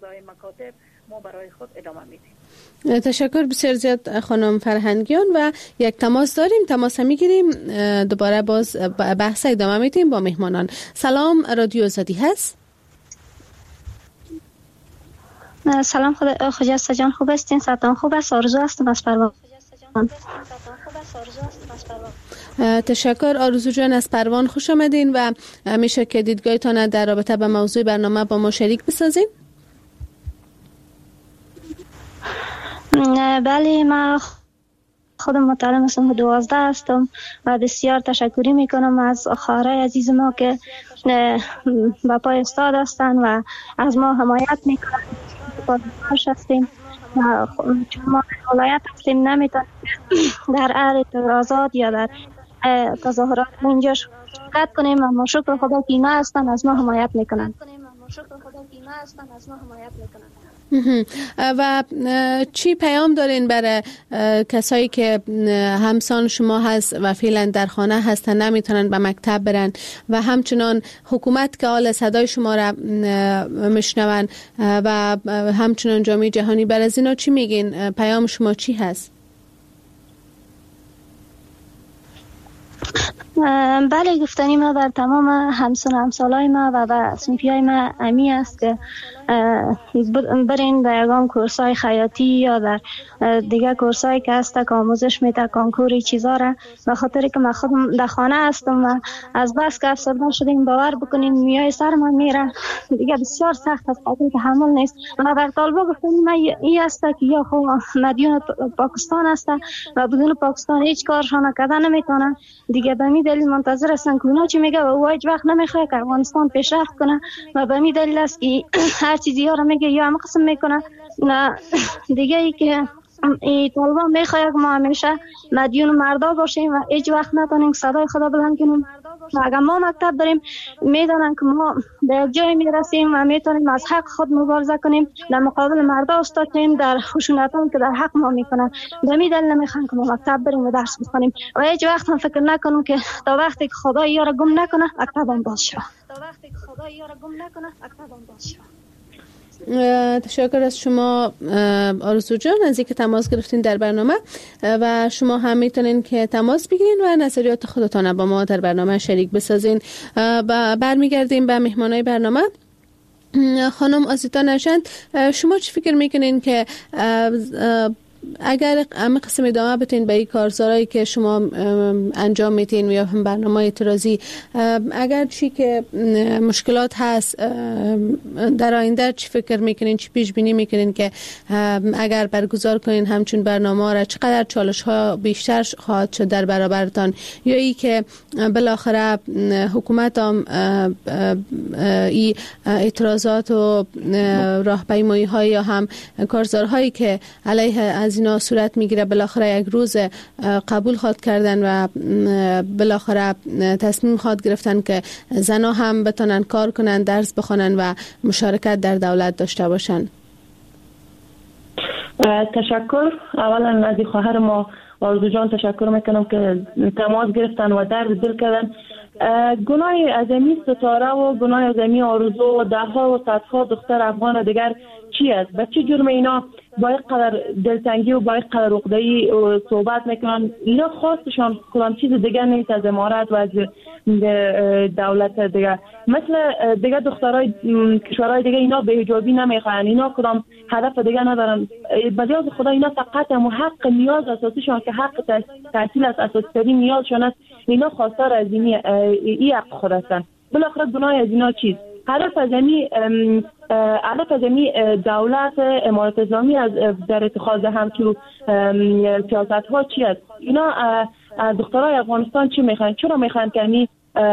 تشکر بسیار زیاد خانم فرهنگیان و یک تماس داریم، تماس میگیریم، دوباره باز بحث ادامه میدیم با مهمانان. سلام، رادیو آزادی هست. سلام خجسته جان، خوب هستین؟ صحتان خوب است؟ آرزو هستم از پروان. تشکر آرزو جان از پروان، خوش آمدین و میشه که دیدگاهتان در رابطه با موضوع برنامه با ما شریک بسازین؟ بله، من خودم متعلم صنف 12 هستم و بسیار تشکری میکنم از خواهرای عزیز ما که با پای استاد هستند و از ما حمایت میکنن. خوش هستیم و چون ما ولایت هستیم نمیتونیم در اهل اعتراضات یا در تظاهرات اینجا شرکت کنیم و ما شکر خدا که اینا هستن از ما حمایت میکنن. و چی پیام دارین برای کسایی که همسان شما هست و فعلا در خانه هستن نمیتونن به مکتب برن و همچنان حکومت که حال صدای شما را میشنون و همچنان جامعه جهانی بر از اینا چی میگین؟ پیام شما چی هست؟ بله، گفتنی ما در تمام همسالای ما و صنفیای ما امی است که برین در یگان کورسای خیاطی یا در دیگه کورسایی که هست که آموزش میده کانکوری چیزا را، به خاطر که من خودم در خانه هستم و از بس که افسرده شدیم باور بکنین میای سر من میره دیگه بسیار سخت است، قابل تحمل نیست. و در طالبا گفتنی من این است که یا خود مدیون پاکستان است و بدون پاکستان هیچ کارشان کردن نمیتونن دیگه. به می دلیل منتظر هستن که اونا چی میگه و او هیچ وقت نمیخواد که افغانستان پیشرفت کنه و به می دلیل است که هر چیزی ها رو میگه یا هم قسم میکنه. نه دیگه ای که ای طالبا میخواد که ما همیشه مدیون مردا باشیم و هیچ وقت نتونیم صدای خدا بلند کنیم و اگر ما مکتب بریم میدانن که ما به جای میرسیم و میتونیم از حق خود مبارزه کنیم در مقابل مردا استاد کنیم در خشونتان که در حق ما میکنن. به می دلیل نمیخوان که ما مکتب بریم و درس بخونیم و هیچ وقت هم فکر نکنیم که تا وقتی که خدا یارو گم نکنه مکتبم باز شود. تشکر از شما آرزو جان از اینکه تماس گرفتین در برنامه و شما هم میتونین که تماس بگیرین و نظریات خودتان با ما در برنامه شریک بسازین. برمیگردیم به مهمانای برنامه. خانم آزیتا نژند، شما چی فکر میکنین که اگر همه قسم ادامه بتین به این کارزارایی که شما انجام میتین یا هم برنامه اعتراضی، اگر چی که مشکلات هست در آینده چی فکر میکنین، چی پیش بینی میکنین که اگر برگزار کنین همچون برنامه را چقدر چالش ها بیشتر خواهد شد در برابرتان، یا ای که بالاخره حکومت هم این اعتراضات و راهپیمایی های یا هم کارزارهایی که علیه از اینا صورت میگیره بالاخره یک روز قبول خواد کردن و بالاخره تصمیم خواد گرفتن که زنا هم بتونن کار کنن، درس بخونن و مشارکت در دولت داشته باشن. تشکر. اولا از خواهر ما آرزو جان تشکر میکنم که تماس گرفتن و درد دل کردن. گناه عظیمی ستاره و گناه عظیمی آرزو و دهها و صدها دختر افغان دیگر چی است؟ به چه جرم اینا با یک قدر دلتنگی و با یک قدر عقده‌ای صحبت میکنن؟ اینا خواستشان کدام چیز دیگر نیست از امارت و از دولت دیگر. مثل دیگر دخترای کشورهای دیگر اینا به حجابی نمیخوان، اینا کدام هدف دیگر ندارن. بجای خدا اینا فقط هم حق نیاز اساسیشان که حق تحصیل از اساسی ترین نیازشان است، اینا خواستار از این حق خود هستند. بالاخره گناه از اینا چیست؟ هدف از دولت امارت اسلامی از در اتخاذ همچون سیاست ها چی است؟ اینا دخترای افغانستان چی میخوان؟ چرا میخوان که این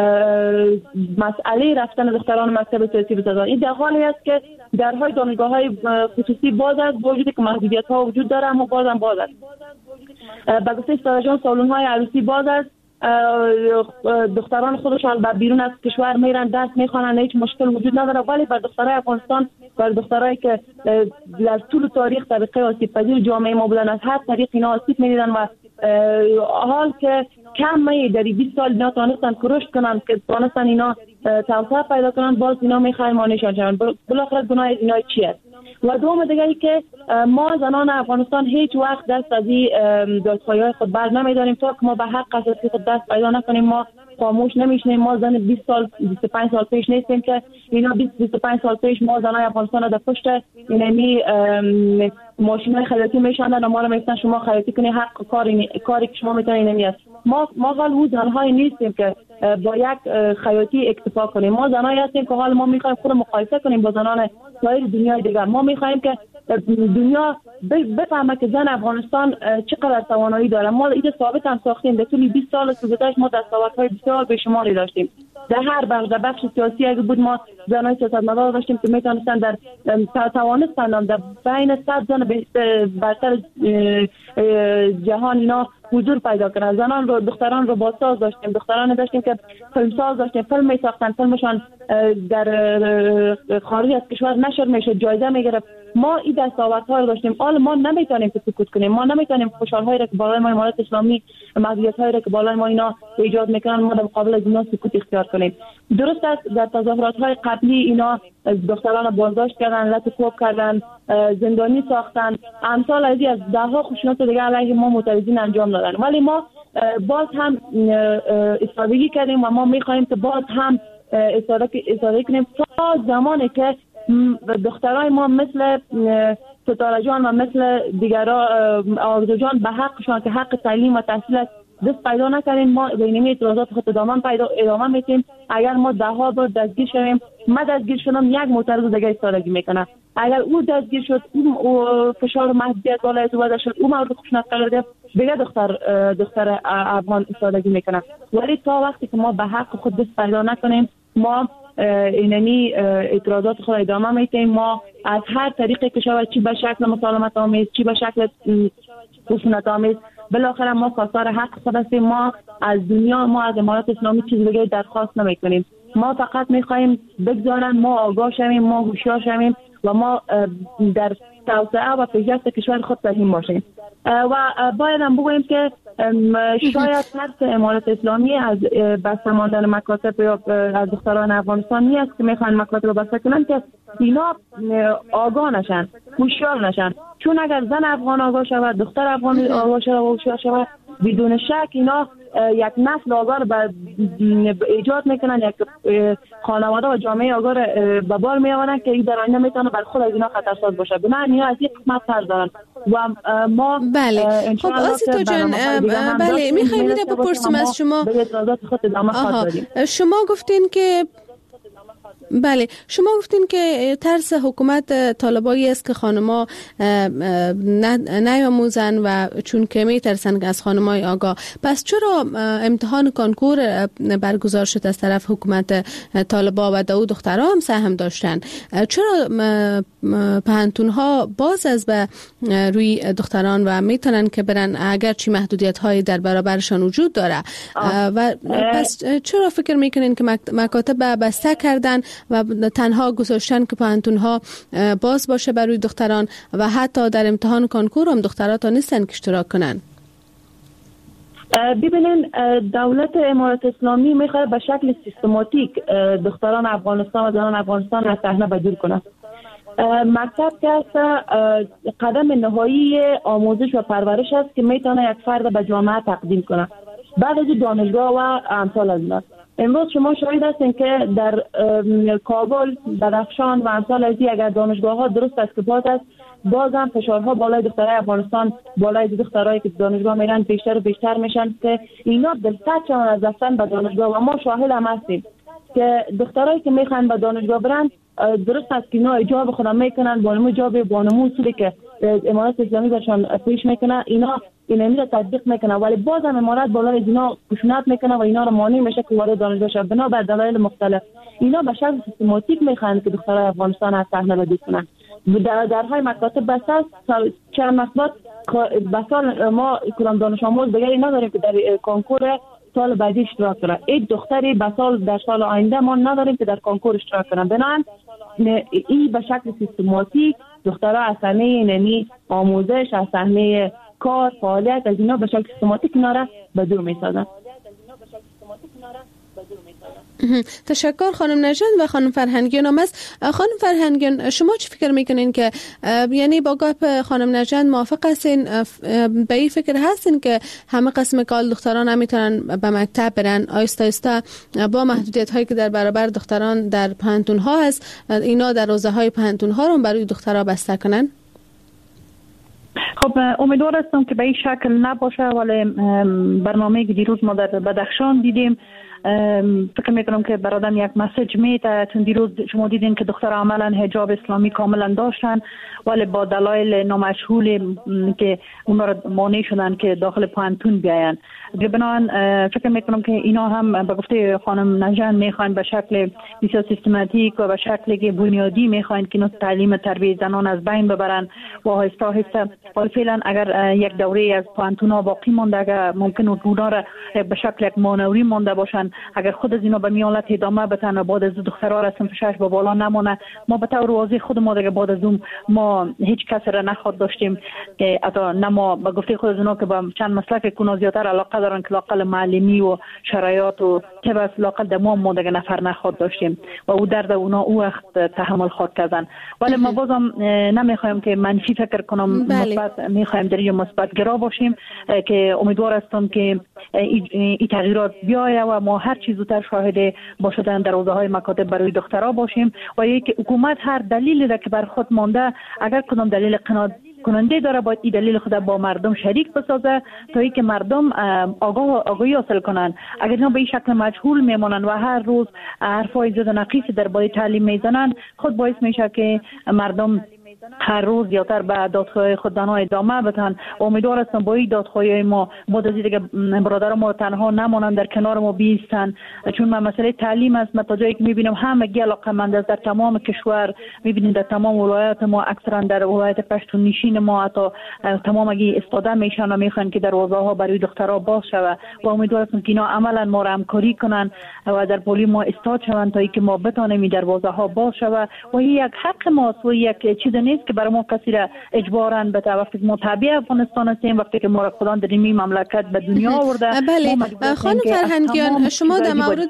مسئله رفتن دختران مکتب سیاسی بسازن؟ این در حالی است که درهای دانشگاه های خصوصی باز است، با وجودی که محدودیت ها وجود داره اما بازم باز است. به گفته استاد سالن های عروسی باز است، دختران خودشان به بیرون از کشور میرن درس میخوانن، هیچ مشکل وجود نداره. ولی بر دخترای افغانستان، بر دخترایی که از طول تاریخ طبقه آسیب پذیر جامعه ما بودن، از هر طریق اینا آسیب میدیدن و حال که کم در 20 سال اینا تانستن که رشد کنن، که تانستن اینا توسعه پیدا کنن، باز اینا میخواین مانشان شدن. بالاخره گناه اینا چی است؟ و دوم دیگه که ما زنان افغانستان هیچ وقت دست از این دادخواهی‌های خود بر نمی‌داریم تا که ما به حق اساسی خود دست پیدا نکنیم. ما خاموش نمیشیم. ما زن 20 سال 25 سال پیش نیستیم که اینا 25 سال پیش ما زنای افغانستان در پشت اینمی ماشینای خیاطی میشوندن و ما رو میگفتن شما خیاطی کنی، حق کاری که شما میتونید نمیاد. ما حال او زنهای نیستیم که با یک خیاطی اکتفا کنیم. ما زنایی هستیم که حال ما میخوایم خود مقایسه کنیم با زنان سایر دنیای دیگر. ما میخوایم که دنیا بفهمه که زن افغانستان چقدر توانایی داره. ما این ثابت هم ساختیم. در طول 20 سال گذشته ما دستاوردهای بسیار بیشماری داشتیم. در هر بخش سیاسی اگه بود ما زنای سیاستمدار داشتیم که میتونستن در توانستن در بین 100 زن برتر جهان اینا حضور پیدا کنن. زنان رو دختران رو بازساز داشتیم، دختران داشتیم که فیلمساز داشتیم، فیلم میساختن، فیلمشان در خارج از کشور نشر میشد، جایزه میگرفت. ما این دستاوردها رو داشتیم. حالا ما نمیتونیم که سکوت کنیم. ما نمیتونیم خوشحال‌هایی را که بالای ما امارات اسلامی، محدودیت‌هایی را که بالای ما اینا ایجاد میکنن ما در مقابل از اینا سکوت اختیار کنیم. درست است در تظاهرات‌های قبلی اینا دختران بازداشت کردن، لطف‌کوب کردن، زندانی ساختن، امثال از ده‌ها خشونت دیگه علیه ما معترضین انجام دادن. ولی ما باز هم ایستادگی کردیم و ما می‌خوایم که باز هم ایستادگی کنیم تا زمانی که دخترای ما مثل ستاره جان و مثل دیگرها آرزو جان به حقشان که حق تعلیم و تحصیل است دست پیدا نکنیم. ما بینمی اعتراضات خود ادامه میتیم. اگر ما 10 بار دستگیر شویم، ما دستگیر شدم، یک معترض دیگه ایستادگی میکنه. اگر او دستگیر شد، او فشار محدودیت بالای او شد، او مورد خشونت قرار گرفت، دیگه دختر افغان ایستادگی میکنه. ولی تا وقتی که ما به حق خود دست پیدا نکنیم ما اینمی اعتراضات خود ادامه میتیم. ما از هر طریقی که شود، چی به شکل مسالمت آمیز، چی به شکل خشونت آمیز، بالاخره ما خواستار حق خود هستیم. ما از دنیا، ما از امارات اسلامی چیز دیگه درخواست نمیکنیم. ما فقط میخوایم بگذارن ما آگاه شویم، ما هوشیار شویم و ما در توسعه و پیشرفت کشور خود سهیم باشیم. و باید هم بگوییم که شاید ترس امارات اسلامی از بسته ماندن مکاتب یا از دختران افغانستان نیست که میخوان مکاتب رو بسته کنن، که اینا آگاه نشن، هوشیار نشن. چون اگر زن افغان آگاه شود، دختر افغان آگاه شود و هوشیار شود، بدون شک اینا یک نسل آگاه رو ایجاد میکنن، یک خانواده و جامعه آگاه رو به بار میآورن که این در آینده میتونه بر خود از اینا خطرساز باشه. بنابراین اینا از یک قسمت فرض دارن و ما بله. خب آزیتا جان، بله میخوایم اینو بپرسیم از شما. به اعتراضات خود ادامه خواهد دادیم. شما گفتین که بله، شما گفتین که ترس حکومت طالبایی است که خانما نیاموزن و چون که میترسن از خانمای آگاه. پس چرا امتحان کنکور برگزار شد از طرف حکومت طالبا و دو دخترها هم سهم داشتن؟ چرا پهنتونها باز از به روی دختران و میتونن که برن اگرچه محدودیت های در برابرشان وجود داره؟ و پس چرا فکر میکنین که مکاتب بسته کردن و تنها گذاشتن که پهنتونها باز باشه برای دختران و حتی در امتحان کنکور هم دخترها تا نیستن که اشتراک کنن؟ ببینین، دولت امارات اسلامی میخواد به شکل سیستماتیک دختران افغانستان و زنان افغانستان از صحنه بدور کنه. مکتب که است قدم نهایی آموزش و پرورش است که میتونه یک فرد به جامعه تقدیم کنه. بعد از دانشگاه و امثال از این. امروز شما شاهد هستین که در کابل، بدخشان و امثال از این اگر دانشگاه ها درست است که باز است، باز هم فشارها بالای دخترای افغانستان، بالای دخترایی که دانشگاه میرن بیشتر و بیشتر میشن که اینا دلسرد شدن از رفتن به دانشگاه. و ما شاهد هم هستیم که دخترایی که میخوان به دانشگاه برن، درست است که اینا اجاب خودم میکنن، بانمو اجاب بانمو اصولی که امارات اسلامی برشان پیش میکنه اینا رو تطبیق میکنه، ولی باز هم امارات بالای از اینا خشونت میکنه و اینا رو مانع میشه که وارد دانشگاه شن. بنا بر دلایل مختلف اینا به شکل سیستماتیک میخوان که دخترای افغانستان از صحنه بدور کنن. درهای مکاتب بسته است. چند مقدار بسال ما کدام دانش آموز دیگری نداریم که در کنکور سال بعدی اشتراک کنه. یک دختری در سال آینده ما نداریم که در کنکور اشتراک کنن. بنابراین این به شکل سیستماتیک دخترها از صحنه اینمی آموزش، از صحنه کار، فعالیت از اینا به شکل سیستماتیک اینا را به دور میسازن. تشکر خانم نژاد و خانم فرهنگیان هم است. خانم فرهنگیان، شما چی فکر میکنین که یعنی با گپ خانم نژاد موافق هستین؟ به این فکر هستین که همه قسم کال دختران نمیتونن به مکتب برن؟ آیستا آیستا با محدودیت هایی که در برابر دختران در پانتون ها هست، اینا در حوزه های پانتون ها رو برای دخترها بسته کنن؟ خب امیدوار هستم که به این شکل نباشه، ولی برنامه که دیروز ما در بدخشان دیدیم فکر میکنم که برادم یک مسیج میده، چون دیروز شما دیدین که دختر عملا حجاب اسلامی کاملا داشتن، ولی با دلایل نامشهول که اونا رو مانع شدن که داخل پانتون بیاین. بنابراین فکر میکنم که اینا هم به گفته خانم نژاد میخواین به شکل بسیار سیستماتیک و به شکلی که بنیادی میخواین که اینا تعلیم تربیت زنان از بین ببرن و آهسته آهسته. ولی فعلا اگر یک دوره از پانتون ها باقی مونده، اگر ممکن اونا را به شکل یک مانوری مونده باشن، اگر خود از اینا به میالت ادامه بدن و بعد از دخترها را صنف 6 به بالا نمونه، ما به طور واضح خود ما دیگه بعد از اون ما هیچ کس را نخواد داشتیم که حتی نه ما به گفته خود از اونا که با چند مسلک کنا زیاتر علاقه دارن که لاقل معلمی و شرایط و که بس لاقل در ما دیگه نفر نخواد داشتیم و او درد اونا او وقت تحمل خود کردن. ولی ما بازم نمیخوایم که منفی فکر کنم، مثبت میخوایم در یه مثبت گرا باشیم که امیدوار هستم که این تغییرات بیاید و ما هر چیز زودتر شاهد باشدن در حوزه های مکاتب برای دخترها باشیم و یک حکومت هر دلیلی که بر خود مانده، اگر کدام دلیل قناعت کننده داره باید این دلیل خود با مردم شریک بسازه تا اینکه مردم آگاهی حاصل کنن. اگر اینا به این شکل مجهول میمونن و هر روز حرفای زد و نقیص درباره تعلیم میزنن، خود باعث میشه که مردم هر روز زیادتر به دادخواهی خود ادامه بدن. امیدوار هستم با این دادخواهی ما بعد از اینکه برادر ما تنها نمانند، در کنار ما بیستن، چون ما مسئله تعلیم است. ما تا جایی که میبینم همگی علاقه‌مند است در تمام کشور، میبینید در تمام ولایات ما، اکثرا در ولایت پشتون نشین ما حتی تمامگی استاده میشن و میخوان که در حوزه ها برای دخترها باز شود و امیدوار هستم که اینا عملا ما را همکاری کنن و در پولی ما استاد شوند تا اینکه ما بتونیم در حوزه ها باز شود و این یک حق ماست و یک چیز نیست که برای ما کسی را اجباراً به وقتی که ما تابع افغانستان هستیم، وقتی که ما را خدا در این مملکت به دنیا آورده. بله خانم فرهنگیان، شما در مورد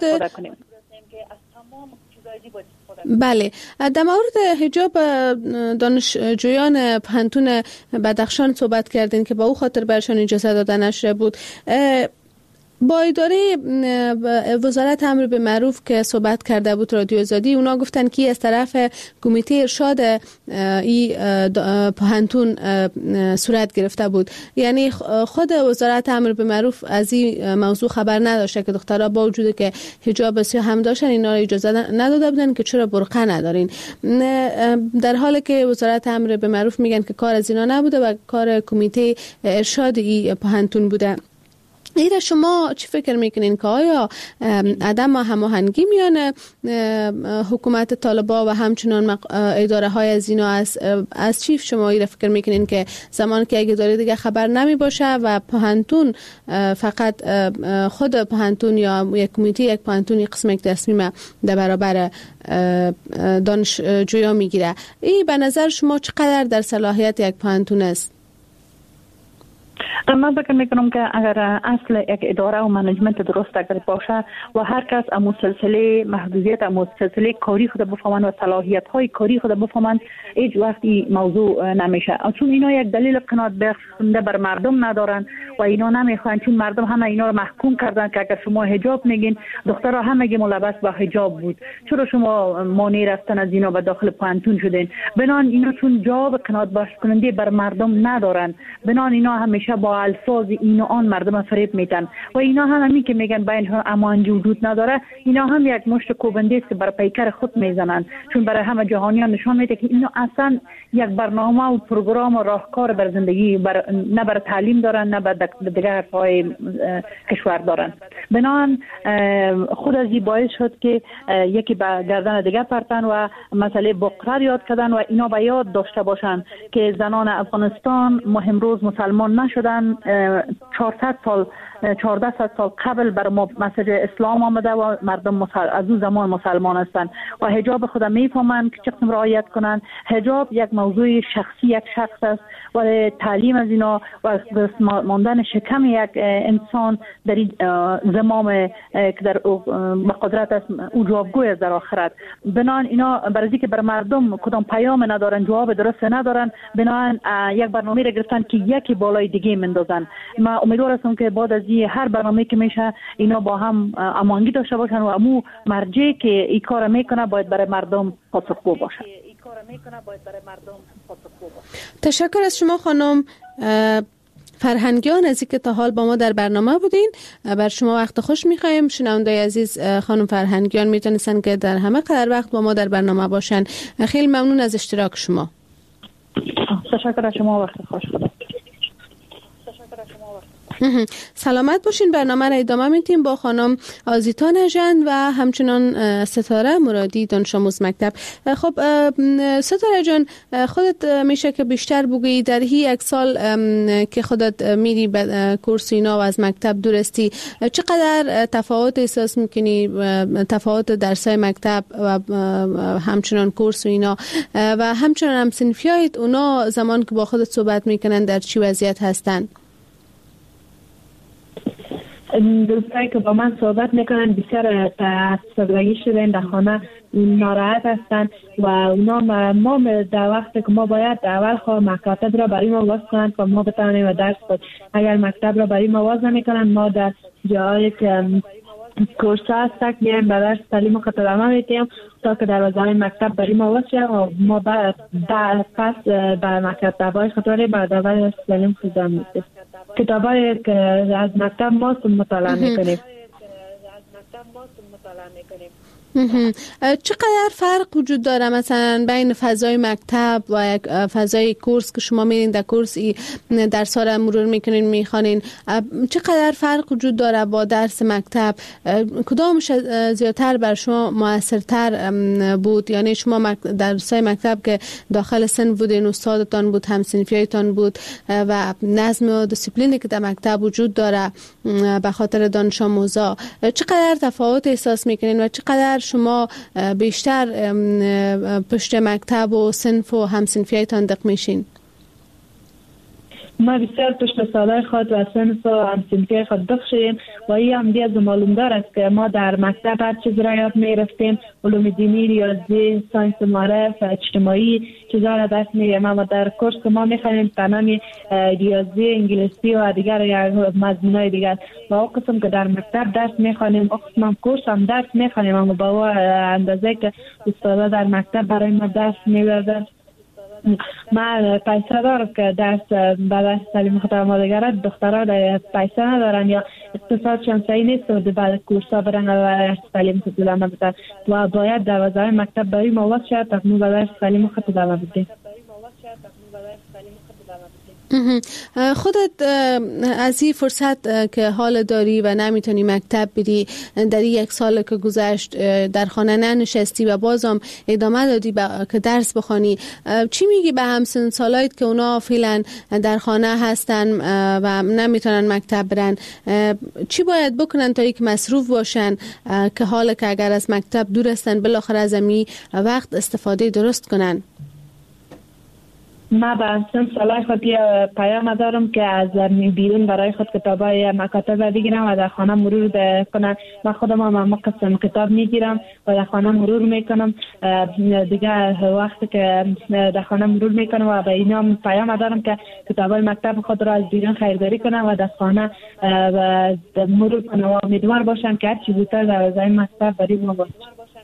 بله در مورد حجاب دانشجویان پانتون بدخشان صحبت کردین که با او خاطر برشان اجازه داده نشده بود. با اداره وزارت امر به معروف که صحبت کرده بود رادیو آزادی، اونا گفتن که از طرف کمیته ارشاد ای پانتون صورت گرفته بود. یعنی خود وزارت امر به معروف از این موضوع خبر نداشته که دخترها با وجود که حجاب سیاه هم داشتن اینا را اجازه نداده بودن که چرا برقع ندارین، در حالی که وزارت امر به معروف میگن که کار از اینا نبوده و کار کمیته ارشاد ای پانتون بوده. ایره شما چی فکر میکنین که آیا عدم هماهنگی میان حکومت طالبان و همچنان اداره های از اینا از چی شما ایره فکر میکنین که زمان که اگه اداره دیگه خبر نمی باشه و پانتون فقط خود پانتون یا یک کمیته یک پانتون قسم یک تصمیم در برابر دانشجویا میگیره، این به نظر شما چقدر در صلاحیت یک پانتون است؟ من فکر میکنم که اگر اصل یک اداره و منیجمنت درست اگر باشه و هر کس امو سلسله محدودیت امو سلسله کاری خود بفهمن و صلاحیت های کاری خود بفهمن، هیچ وقتی موضوع نمیشه. چون اینا یک دلیل قناعت بخشنده بر مردم ندارن و اینا نمیخوان، چون مردم همه اینا رو محکوم کردن که اگر شما حجاب میگین، دخترها همگی ملبس با حجاب بود، چرا شما مانع رفتن از اینا به داخل پانتون شدین؟ بنان اینا چون جواب قناعت بخش کننده بر مردم ندارن، بنان اینا همیشه با الفاظ این و آن مردم فریب میدن و اینا هم همین که میگن بین امانجی وجود نداره، اینا هم یک مشت کوبنده است که بر پیکر خود میزنن، چون برای همه جهانیان نشان میده که اینا اصلا یک برنامه و پروگرام و راهکار بر زندگی نه بر تعلیم دارن نه بر دیگر حرفهای کشور دارن. بنان خود از این باعث شد که یکی به گردن دیگر پرتن و مسئله بقرار یاد کردن و اینا به یاد داشته باشن که زنان افغانستان مهم روز مسلمان نشدن مثلا 1400 سال قبل بر ما مسیج اسلام آمده و مردم از اون زمان مسلمان هستند و حجاب خود میفهمن که چقدر رعایت کنن. حجاب یک موضوع شخصی یک شخص است و تعلیم از اینا و ماندن شکم یک انسان در زمام که در قدرت است او جوابگوی است در آخرت. بنان اینا برای که بر مردم کدام پیام ندارن، جواب درست ندارن، بنان یک برنامه را گرفتن که یکی بالای دیگه مندازن. ما امیدوار هستم که بعد از هر برنامه که میشه اینا با هم امانگی داشته باشن و امو مرجعی که این کار میکنه باید برای مردم پاسخگو باشه. تشکر از شما خانم فرهنگیان از اینکه تا حال با ما در برنامه بودین. بر شما وقت خوش میخوایم. شنوندای عزیز، خانم فرهنگیان میتونستن که در همه قدر وقت با ما در برنامه باشن. خیلی ممنون از اشتراک شما. تشکر از شما، وقت خوش. خدا. سلامت باشین. برنامه را ادامه میدیم با خانم آزیتا نژند و همچنان ستاره مرادی دانش آموز مکتب. خب ستاره جان، خودت میشه که بیشتر بگویی در یک سال که خودت میری به کورس اینا و از مکتب دورستی، چقدر تفاوت احساس میکنی؟ تفاوت درسای مکتب و همچنان کورس و اینا و همچنان هم صنفیایت اونا زمان که با خودت صحبت میکنن در چی وضعیت هستن؟ دوستایی که با من صحبت میکنن بسیار تحصیلگی شدن در خانه ناراحت هستن و اونا ما در وقت که ما باید اول مکاتب را برای ما واز کنند و ما بتوانیم درس خود. اگر مکتب را برای ما واز نمیکنن، ما در جایی که کورس هست میایم به درس تعلیم خود ادامه میدیم تا که دروازه مکتب برای ما واز شد و ما پس به مکتب‌های خود را به دروازه تعلیم خود ادامه میدیم. کتابایی که از مکتب ما مطالعه میکنیم. چقدر فرق وجود داره مثلا بین فضای مکتب و یک فضای کورس که شما میرین در کورس درس ها را مرور میکنین میخوانین؟ چقدر فرق وجود داره با درس مکتب؟ کدامش زیادتر بر شما موثرتر بود؟ یعنی شما درسای مکتب که داخل سن بودین، استادتان بود، همسنفیایتان بود و نظم و دیسیپلینی که در مکتب وجود داره به خاطر دانش آموزا، چقدر تفاوت احساس میکنین و چقدر شما بیشتر پشت مکتب و صنف و همصنفیایتان دق میشین؟ ما بسیار پشت سالای خود و صنف و همصنفی خود دق شدیم و این هم دیگه معلومدار است که ما در مکتب هر چیز را یاد میرفتیم، علوم دینی، ریاضی، ساینس معرف، اجتماعی چیزا را درس میگیم. اما در کورس که ما میخوانیم تمام ریاضی، انگلیسی و دیگر مضمونای دیگر و اون قسم که در مکتب درس میخوانیم اون قسم هم کورس هم درس میخوانیم، اما با اندازه که استادا در مکتب برای ما درس میدادن. ما پیسه دارم که درس بعد تعلیم خود آماده گرد، دخترها پیسه ندارن یا اقتصادشان صحیح نیست و بعد کورسا برن و تعلیم خود ادامه بدن و باید دروازه‌های مکتب برای ما واز شد تا ما بعد تعلیم خود ادامه بدیم. خودت از این فرصت که حال داری و نمیتونی مکتب بری، در یک سال که گذشت در خانه ننشستی و بازم ادامه دادی که درس بخوانی، چی میگی به همسن سالایت که اونا فعلا در خانه هستن و نمیتونن مکتب برن؟ چی باید بکنن تا یک مصروف باشن که حال که اگر از مکتب دور هستن بالاخره از امی وقت استفاده درست کنن؟ ما به همسن سالای خود یه پیام دارم که از بیرون برای خود کتابای مکاتب بگیرم و در خانه مرور کنم. من خودم هم قسم کتاب میگیرم و در خانه مرور میکنم. دیگه وقتی که در خانه مرور میکنم و به اینا پیام دارم که کتابای مکتب خود را از بیرون خریداری کنم و در خانه مرور کنم و امیدوار باشم که هر چی بوده در مکتب برای ما باشه.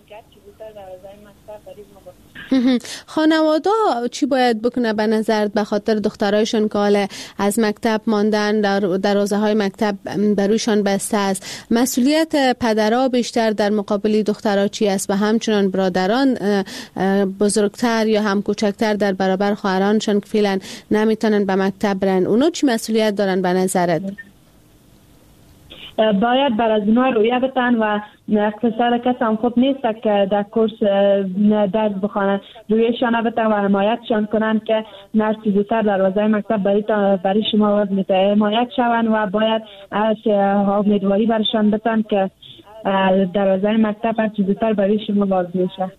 خانواده چی باید بکنه به نظرت به خاطر دخترایشون که حالا از مکتب ماندن، دروازه های مکتب برویشان بسته است؟ مسئولیت پدرها بیشتر در مقابل دخترها چی است و همچنان برادران بزرگتر یا هم کوچکتر در برابر خواهرانشان که فعلا نمیتونن به مکتب برن، اونا چی مسئولیت دارن به نظرت؟ باید بر از اونها رویه بتن و اقتصاد کس هم خوب نیست که در کورس درس بخوانند، رویشان بتن و حمایتشان کنند که هر چیز زودتر دروازه مکتب برای شما حمایت شوند و باید امیدواری برشان بتن که دروازه مکتب هر چیز زودتر برای شما باز میشه.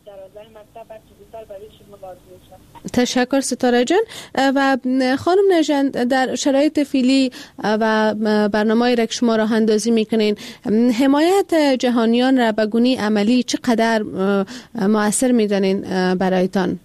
تشکر ستاره جان. و خانم نژند، در شرایط فعلی و برنامه‌ای را که شما راه اندازی میکنین، حمایت جهانیان را به گونه عملی چقدر مؤثر میدانین برایتان؟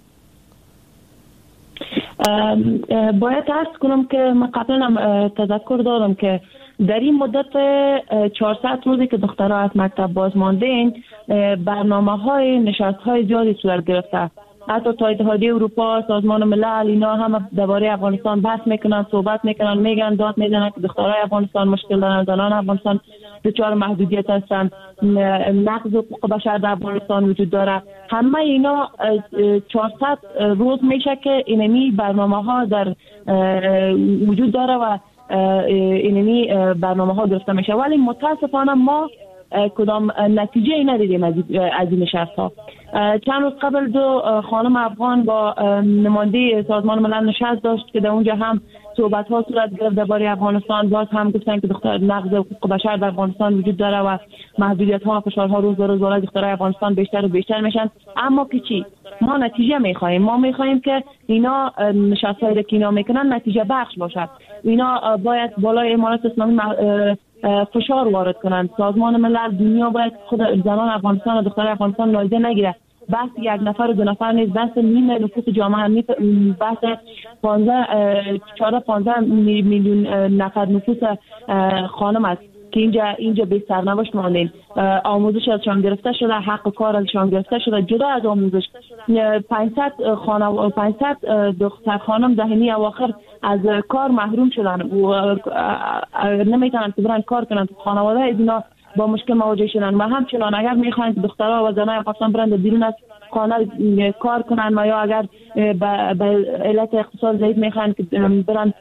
باید عرض کنم که من قبلا تذکر دارم که در این مدت 400 روزی که دخترها از مکتب باز ماندین، برنامه‌های نشست‌های زیادی صورت گرفته. حتی تا اتحادیه اروپا، سازمان ملل، اینا هم درباره افغانستان بحث میکنن، صحبت میکنن، میگن داد میزنن که دخترای افغانستان مشکل دارن، زنان افغانستان دچار محدودیت هستن، نقض حقوق بشر در افغانستان وجود داره. همه اینا 400 روز میشه که اینمی برنامه‌ها در وجود داره و اینمی برنامه‌ها گرفته میشه، ولی متاسفانه ما کدام نتیجه ندیدیم از این نشست‌ها. چند روز قبل دو خانم افغان با نماینده سازمان ملل نشست داشت که در اونجا هم صحبت‌ها صورت گرفت درباره افغانستان. باز هم گفتن که نقض حقوق بشر در افغانستان وجود داره و محدودیت‌ها و فشارها روز به روز بالای دخترای افغانستان بیشتر و بیشتر میشن. اما که چی؟ ما نتیجه می‌خوایم. ما می‌خوایم که اینا نشست‌هایی که اینا میکنن نتیجه بخش باشد. اینا باید بالای امارات اسلامی فشار وارد کنند. سازمان ملل، دنیا باید خود زنان افغانستان و دخترای افغانستان نادیده نگیره. بحث یک نفر و دو نفر نیست، بحث نیمه نفوس جامعه، بحث 14-15 میلیون نفر نفوس خانم است که اینجا به سرنوشت ماندیم. آموزش ازشان گرفته شده، حق کار ازشان گرفته شده. جدا از آموزش 500 دختر خانم دهنی اواخر از کار محروم شدن و نمیتونن که برن کار کنن. خانواده اینا با مشکل مواجه شدن و همچنان اگر میخواین دخترها و زنای افغانستان برن بیرون از خانه کار کنن و یا اگر به علت اقتصاد ضعیف میخواین که برن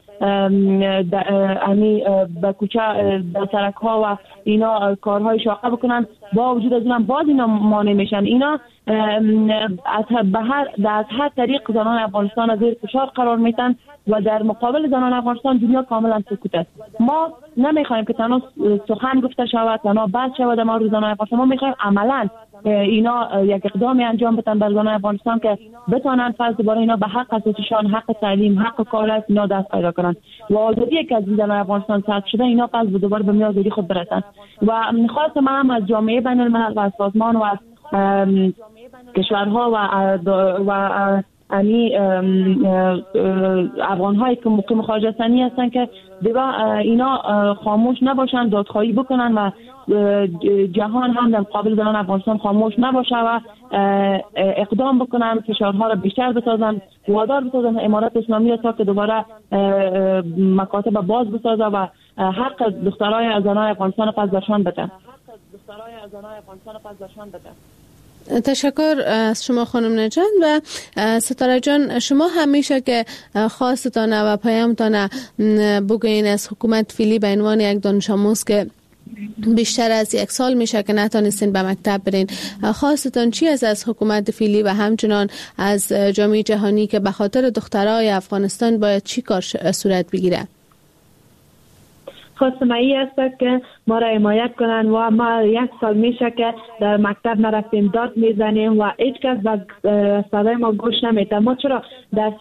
به کوچه به سرک ها و اینا کارهای شاقه بکنن، با وجود از اونم باز اینا مانع میشن. اینا از هر طریق زنان افغانستان از زیر فشار قرار میتن و در مقابل زنان افغانستان دنیا کاملا سکوت است. ما نمیخوایم که تنها سخن گفته شود، تنها بحث شود در مورد زنان افغانستان. ما میخوایم عملا اینا یک اقدامی انجام بدن بر زنان افغانستان که بتونن فرض دوباره اینا به حق اساسیشان، حق تعلیم، حق کار است، اینا دست پیدا کنن و آزادی که از زنان افغانستان سلب شده اینا پس دوباره به آزادی خود برسن. و می‌خواستم من هم از جامعه بین‌الملل و از سازمان و از کشورها و افغان‌هایی که مقیم خارج هستن که دیگه اینا خاموش نباشن، دادخواهی بکنن و جهان هم در مقابل زنان افغانستان خاموش نباشه و اقدام بکنن، فشارها را بیشتر بسازن، وادار بسازن امارات اسلامی را تا که دوباره مکاتب باز بسازه و حق دخترای زنای افغانستان پس درشان بده. تشکر از شما خانم نژند. و ستاره جان، شما همیشه که خواستتانه و پیامتانه بگوین از حکومت فعلی به عنوان یک دانش آموز که بیشتر از 1 سال میشه که نتونستین به مکتب برین، خواستتان چی از حکومت فعلی و همچنان از جامعه جهانی که به خاطر دخترای افغانستان باید چی کار صورت بگیره؟ خواستم ای است که ما را حمایت کنن و ما 1 سال میشه که در مکتب نرفتیم، داد میزنیم و هیچ کس به صدای ما گوش نمیده. ما چرا در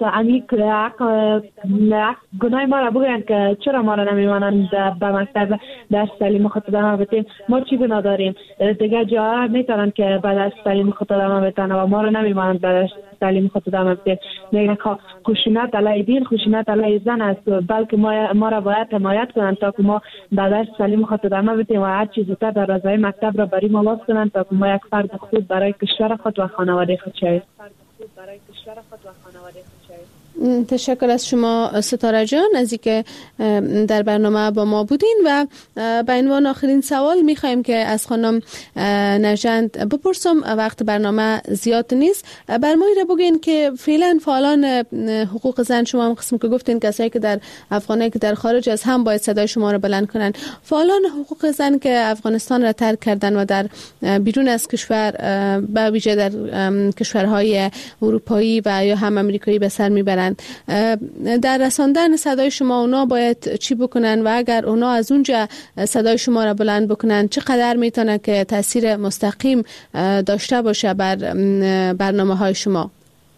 گناه ما را بگوین که چرا ما را نمیمانند به مکتب درس تعلیم خود ادامه بدیم؟ ما چی گناه داریم؟ دیگه جاها میتونن که به درس تعلیم خود ادامه بدن و ما را نمیمانند به درس تعلیم خود ادامه بدیم. میگن خشونت علیه دین، خشونت علیه زن است، بلکه ما را باید حمایت کنن تا که ما به درس تعلیم خود ادامه بدیم و هر چیز زودتر دروازه مکتب را برای ما باز کنن تا که ما یک فرد خود برای کشور خود و خانواده خود شویم. تشکر از شما ستاره جان از اینکه در برنامه با ما بودین و به عنوان آخرین سوال میخوایم که از خانم نژند بپرسم، وقت برنامه زیاد نیست، بر ما را بگین که فعلا فعالان حقوق زن، شما هم قسم که گفتین کسایی که در افغانستان که در خارج از هم باید صدای شما را بلند کنن، فعالان حقوق زن که افغانستان را ترک کردن و در بیرون از کشور به ویژه در کشورهای اروپایی و یا هم امریکایی به سر میبرند، در رساندن صدای شما اونا باید چی بکنن و اگر اونا از اونجا صدای شما را بلند بکنن چقدر میتونه که تاثیر مستقیم داشته باشه بر برنامه‌های شما؟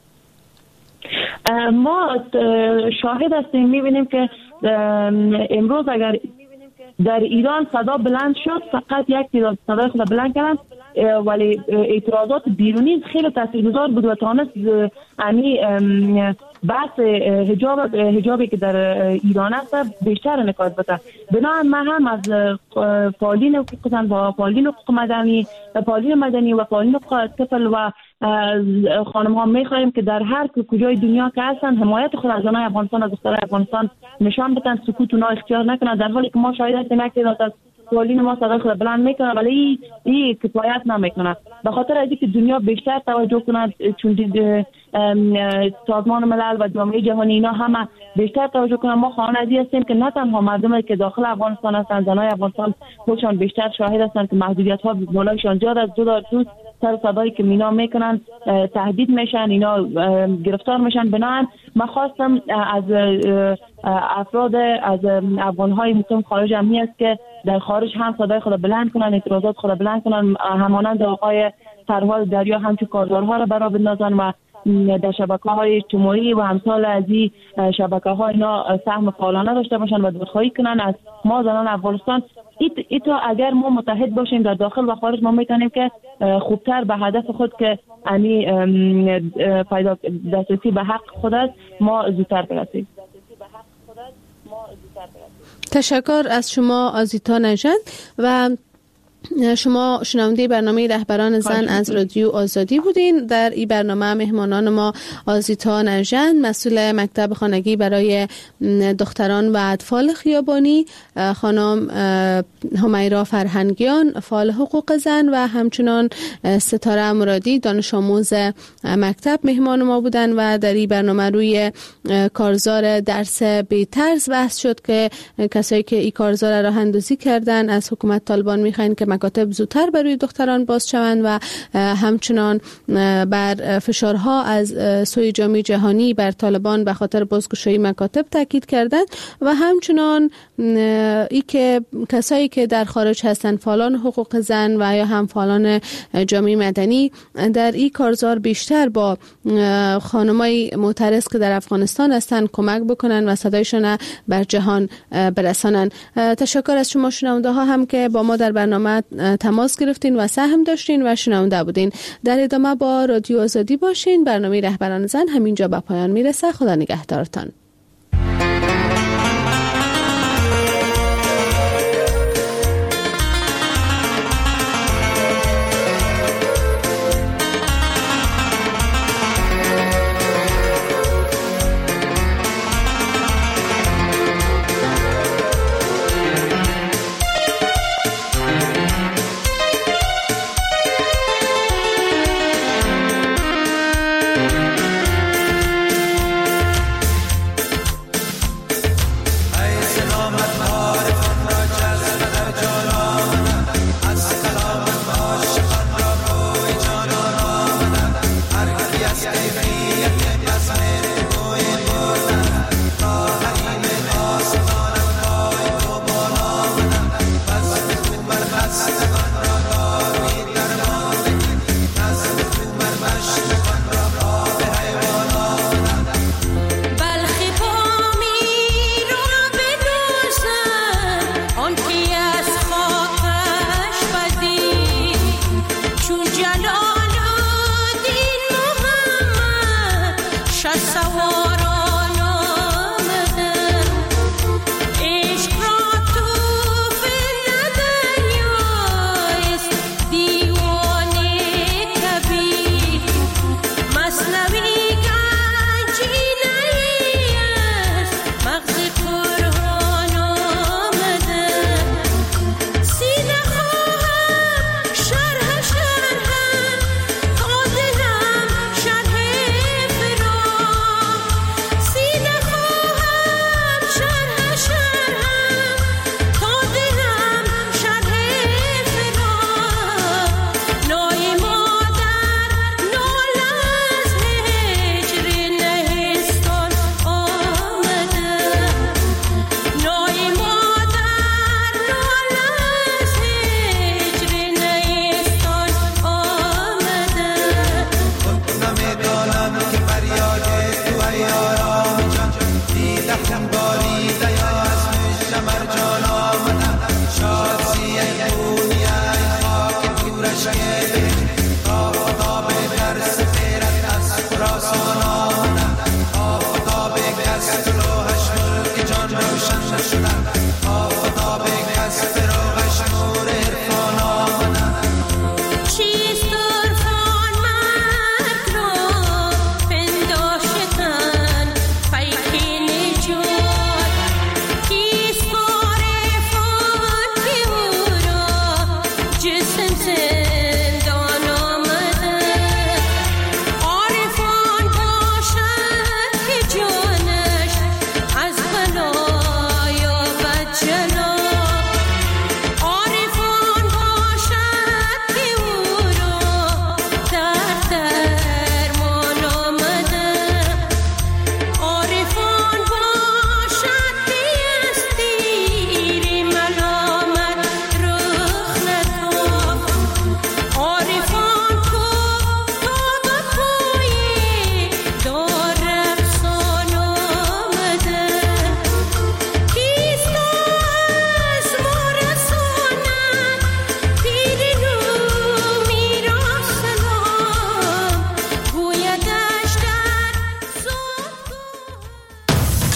ما شاهد هستیم، میبینیم که امروز اگر در ایران صدا بلند شد، فقط یک تعداد صدای خود بلند کردن، ولی اعتراضات بیرونی خیلی تاثیرگذار بود و تانست بحث حجابی که در ایران است بیشتر انعکاس بده. بنابراین من هم از فعالین حقوق زن و فعالین حقوق مدنی و فعالین حقوق طفل و خانم ها میخواهیم که در هر کجای دنیا که هستن حمایت خود از زنان افغانستان، از دختران افغانستان نشان بدن، سکوت اونا اختیار نکنن، در حالی که ما شاهد هستیم یک تعداد از فعالین ما صدای خود بلند میکنن ولی این کفایت نمیکنه. به خاطر از اینکه دنیا بیشتر توجه کنند، چون سازمان ملل و جامعه جهانی اینا همه بیشتر توجه کنند، ما خواهان هستیم که نه تنها مردمی که داخل افغانستان هستند، زنای افغانستان خودشان بیشتر شاهد هستند که محدودیت ها بالایشان زیاد از دوست سر صدایی که مینا میکنن تهدید میشن، اینا گرفتار میشن. بنابراین من خواستم از افراد از افغانهای مقیم خارج هم است که در خارج هم صدای خود بلند کنن، اعتراضات خود بلند کنن، همانند آقای سرحال دریا همچون کارزارها را برا بندازن و در شبکه‌های اجتماعی و امثال از این شبکه‌ها اینا سهم فعالانه داشته باشن و دادخواهی کنن از ما زنان افغانستان. ایتا اگر ما متحد باشیم در داخل و خارج، ما میتونیم که خوبتر به هدف خود که پیدا دسترسی به حق خود است ما زودتر برسیم. تشکر از شما آزیتا نژند و شما شنونده برنامه رهبران زن از رادیو آزادی بودین. در این برنامه مهمانان ما آزیتا نژند، مسئول مکتب خانگی برای دختران و اطفال خیابانی، خانم همیرا فرهنگیان فعال حقوق زن و همچنان ستاره مرادی دانش آموز مکتب مهمان ما بودن و در این برنامه روی کارزار درس بی طرز بحث شد که کسایی که این کارزار راه اندازی کردن از حکومت طالبان میخواین که مکاتب زودتر برای دختران باز شوند و همچنان بر فشارها از سوی جامعه جهانی بر طالبان به خاطر بازگشایی مکاتب تاکید کردند و همچنان ای که کسایی که در خارج هستند فعالان حقوق زن و یا هم فعالان جامعه مدنی در این کارزار بیشتر با خانمای معترض که در افغانستان هستند کمک بکنن و صدایشان بر جهان برسانن. تشکر از شما شنونده ها هم که با ما در برنامه تماس گرفتین و سهم داشتین و شنونده بودین. در ادامه با رادیو آزادی باشین. برنامه رهبران زن همینجا به پایان میرسه. خدا نگهدارتان.